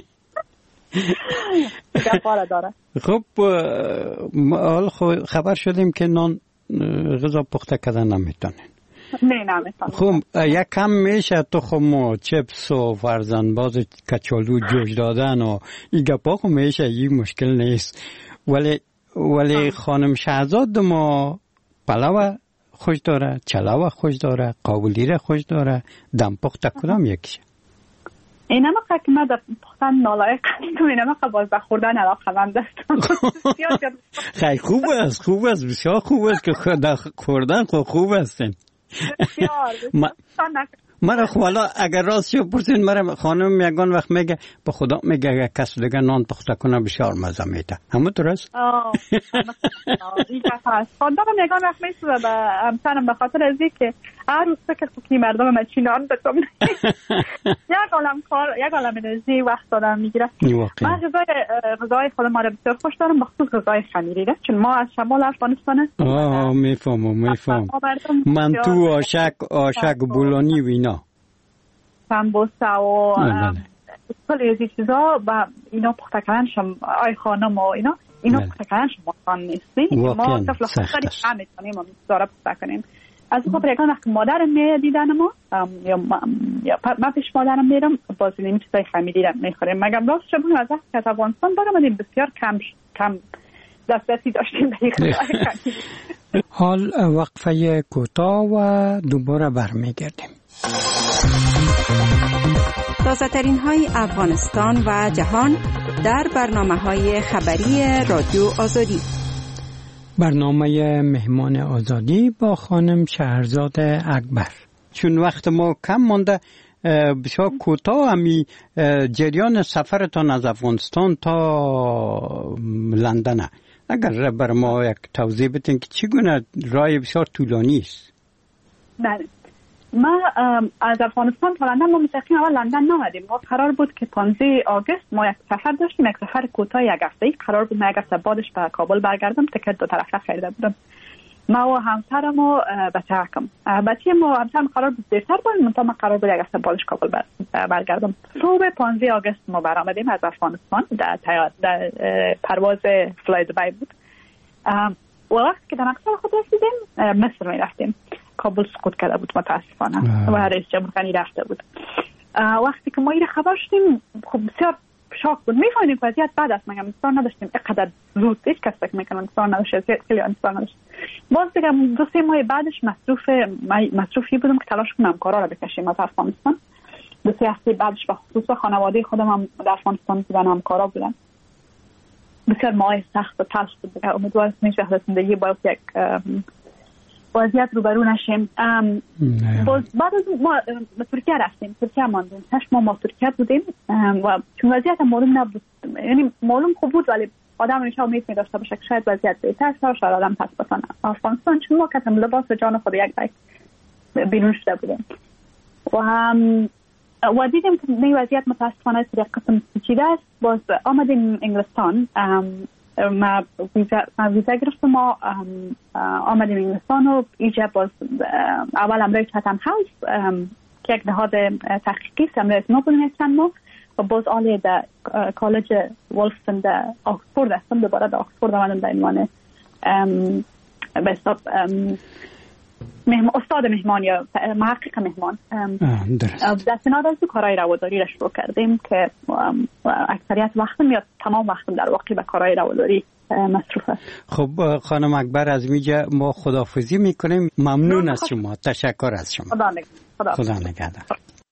گفاره داره. خب حال خبر شدیم که نان غذا پخته کردن نمیتونین. نه نمیتونین. خب یکم میشه تخم و چپس و فرزند باز کچالو جوش دادن و این گپا خب میشه، این مشکل نیست. ولی ولی خانم شهزاد ما پلاو خوش داره، چلاو خوش داره، قابلی را خوش داره، دم پخته کدام یکیشه؟ این هم که من در پختن نالایق هستم، این هم که باز در خوردن علاقه من دستم. خیلی خوب است، خوب است، بسیار خوب است که در خوردن خوب هستین. بسیار مرا خوالا اگر راست شو پرسین مرا خانم یگان وقت میگه به خدا میگه اگر کس دیگه نان پخته کنه بسیار مزه میده. همون درست؟ آه این که هست. خانم یگان وقت میسوزه به همسرم به خاطر از که هر روز فکر که مردم من چی نان بتم یک عالم کار یک عالم انرژی وقت دادم میگیره. من غذای غذای خود ما رو بسیار خوش دارم، بخصوص غذای خمیری را، چون ما از شمال افغانستان. آه میفهمم میفهمم. من تو آشک آشک بولانی و اینا سمبوسا و کلی از این چیزا و اینا پخته کردنشم آی خانم و اینا اینا پخته کردنشم آسان نیستیم. ما طفل خیلی کم میتونیم و میتونه پخته کنیم. از اون خاطر یکان وقت مادرم میدیدن ما یا من پیش مادرم میرم باز این چیزای خمیری را میخوریم. مگم راست شد بودیم از وقت که از افغانستان برامدیم بسیار کم کم دسترسی داشتیم به این خیلی خمیری. حال وقفه کوتاه و دوباره برمیگردیم. تازه ترین های افغانستان و جهان در برنامه های خبری رادیو آزادی. برنامه مهمان آزادی با خانم شهرزاد اکبر. چون وقت ما کم مانده بسیار کوتاه همی جریان سفرتان از افغانستان تا لندن اگر بر ما یک توضیح بدین که چگونه راه بسیار طولانی است. بله ما از افغانستان تا لندن ما مستقیم اول لندن نامدیم. ما قرار بود که پانزده آگوست ما یک سفر داشتیم، یک سفر کوتاه یک هفته‌ای. قرار بود ما یک هفته بعدش به کابل برگردم. تکت دو طرفه خریده بودم. ما و همسرم و بچه‌کم. بچه ما همسرم قرار بود دیرتر باید منتها ما قرار بود یک هفته بعدش کابل برگردم. صبح پانزده آگوست ما برآمدیم از افغانستان. در, در پرواز فلای دبی بود. و وقتی که در مقصد خود رسیدیم مصر می رفتیم. کابل سقوط کرده بود متاسفانه و رئیس جمهور غنی رفته بود. وقتی که ما این خبر شدیم خب بسیار شاک بود. می‌فهمیم که وضعیت بد است. مگه انتظار نداشتیم اینقدر زود هیچ کس فکر می‌کنه انتظار نداشت. خیلی انتظار نداشت. باز دیگه دو سه ماه بعدش مصروف مصروفی بودم که تلاش کنم کارا رو بکشیم از افغانستان. دو سه هفته بعدش به خصوص خانواده خودم هم در افغانستان بودن، همکارا بودن. بسیار ماه سخت و تلخ بود. امیدوارم میشه زندگی با یک وضعیت روبرو نشیم. باز بعد از ما به ترکیه رفتیم. ترکیه ماندیم. هشت ماه ما ترکیه بودیم و چون وضعیت معلوم نبود، یعنی معلوم خوب بود ولی آدم همیشه امید می‌داشت باشه که شاید وضعیت بهتر شه، شاید آدم پس بزنه. افغانستان چون ما کتم لباس جان خود یک بایک بیرون شده بودیم و هم و دیدیم که این وضعیت متاسفانه یک قسم پیچیده است. باز آمدیم انگلستان. ما ویزا ویزا گرفتم. ما آمدیم انگلستان و اینجا باز اول امروز چتم هاوس که یک نهاد تحقیقی است امروز ما بودیم چند ماه و باز آلی در کالج ولفسون در آکسفورد هستم. دوباره در آکسفورد آمدم در عنوان به حساب استاد مهمان یا محقق مهمان. در کنار از کارهای رواداری را شروع کردیم که اکثریت وقتم یا تمام وقتم در واقع به کارهای رواداری مصروف است. خب خانم اکبر از میجا ما خداحافظی میکنیم. ممنون از شما. تشکر از شما. خدا نگهدار. خدا نگهدار.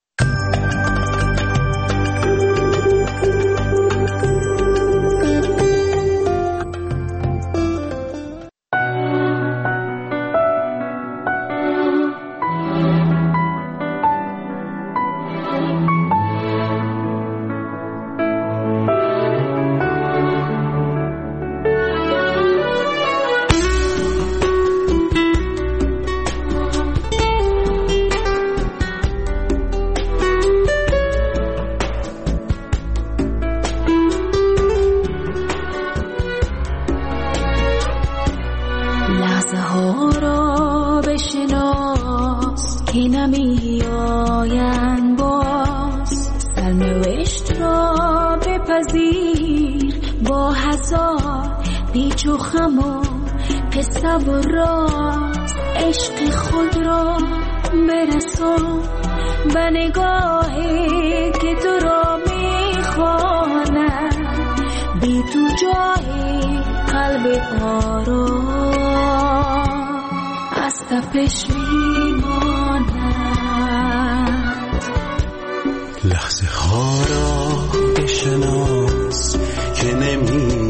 لحظه ها را بشناس که نمی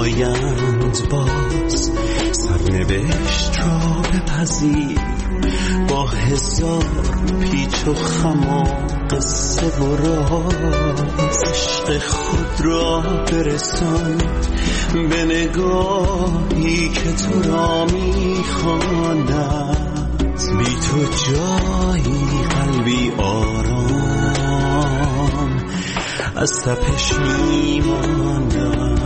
آیند باز، سرنوشت را بپذیر با هزار پیچ و خم و قصه و راز عشق خود را برسان به نگاهی که تو را میخواند. بی تو جایی قلبی آرام از تپش میماند.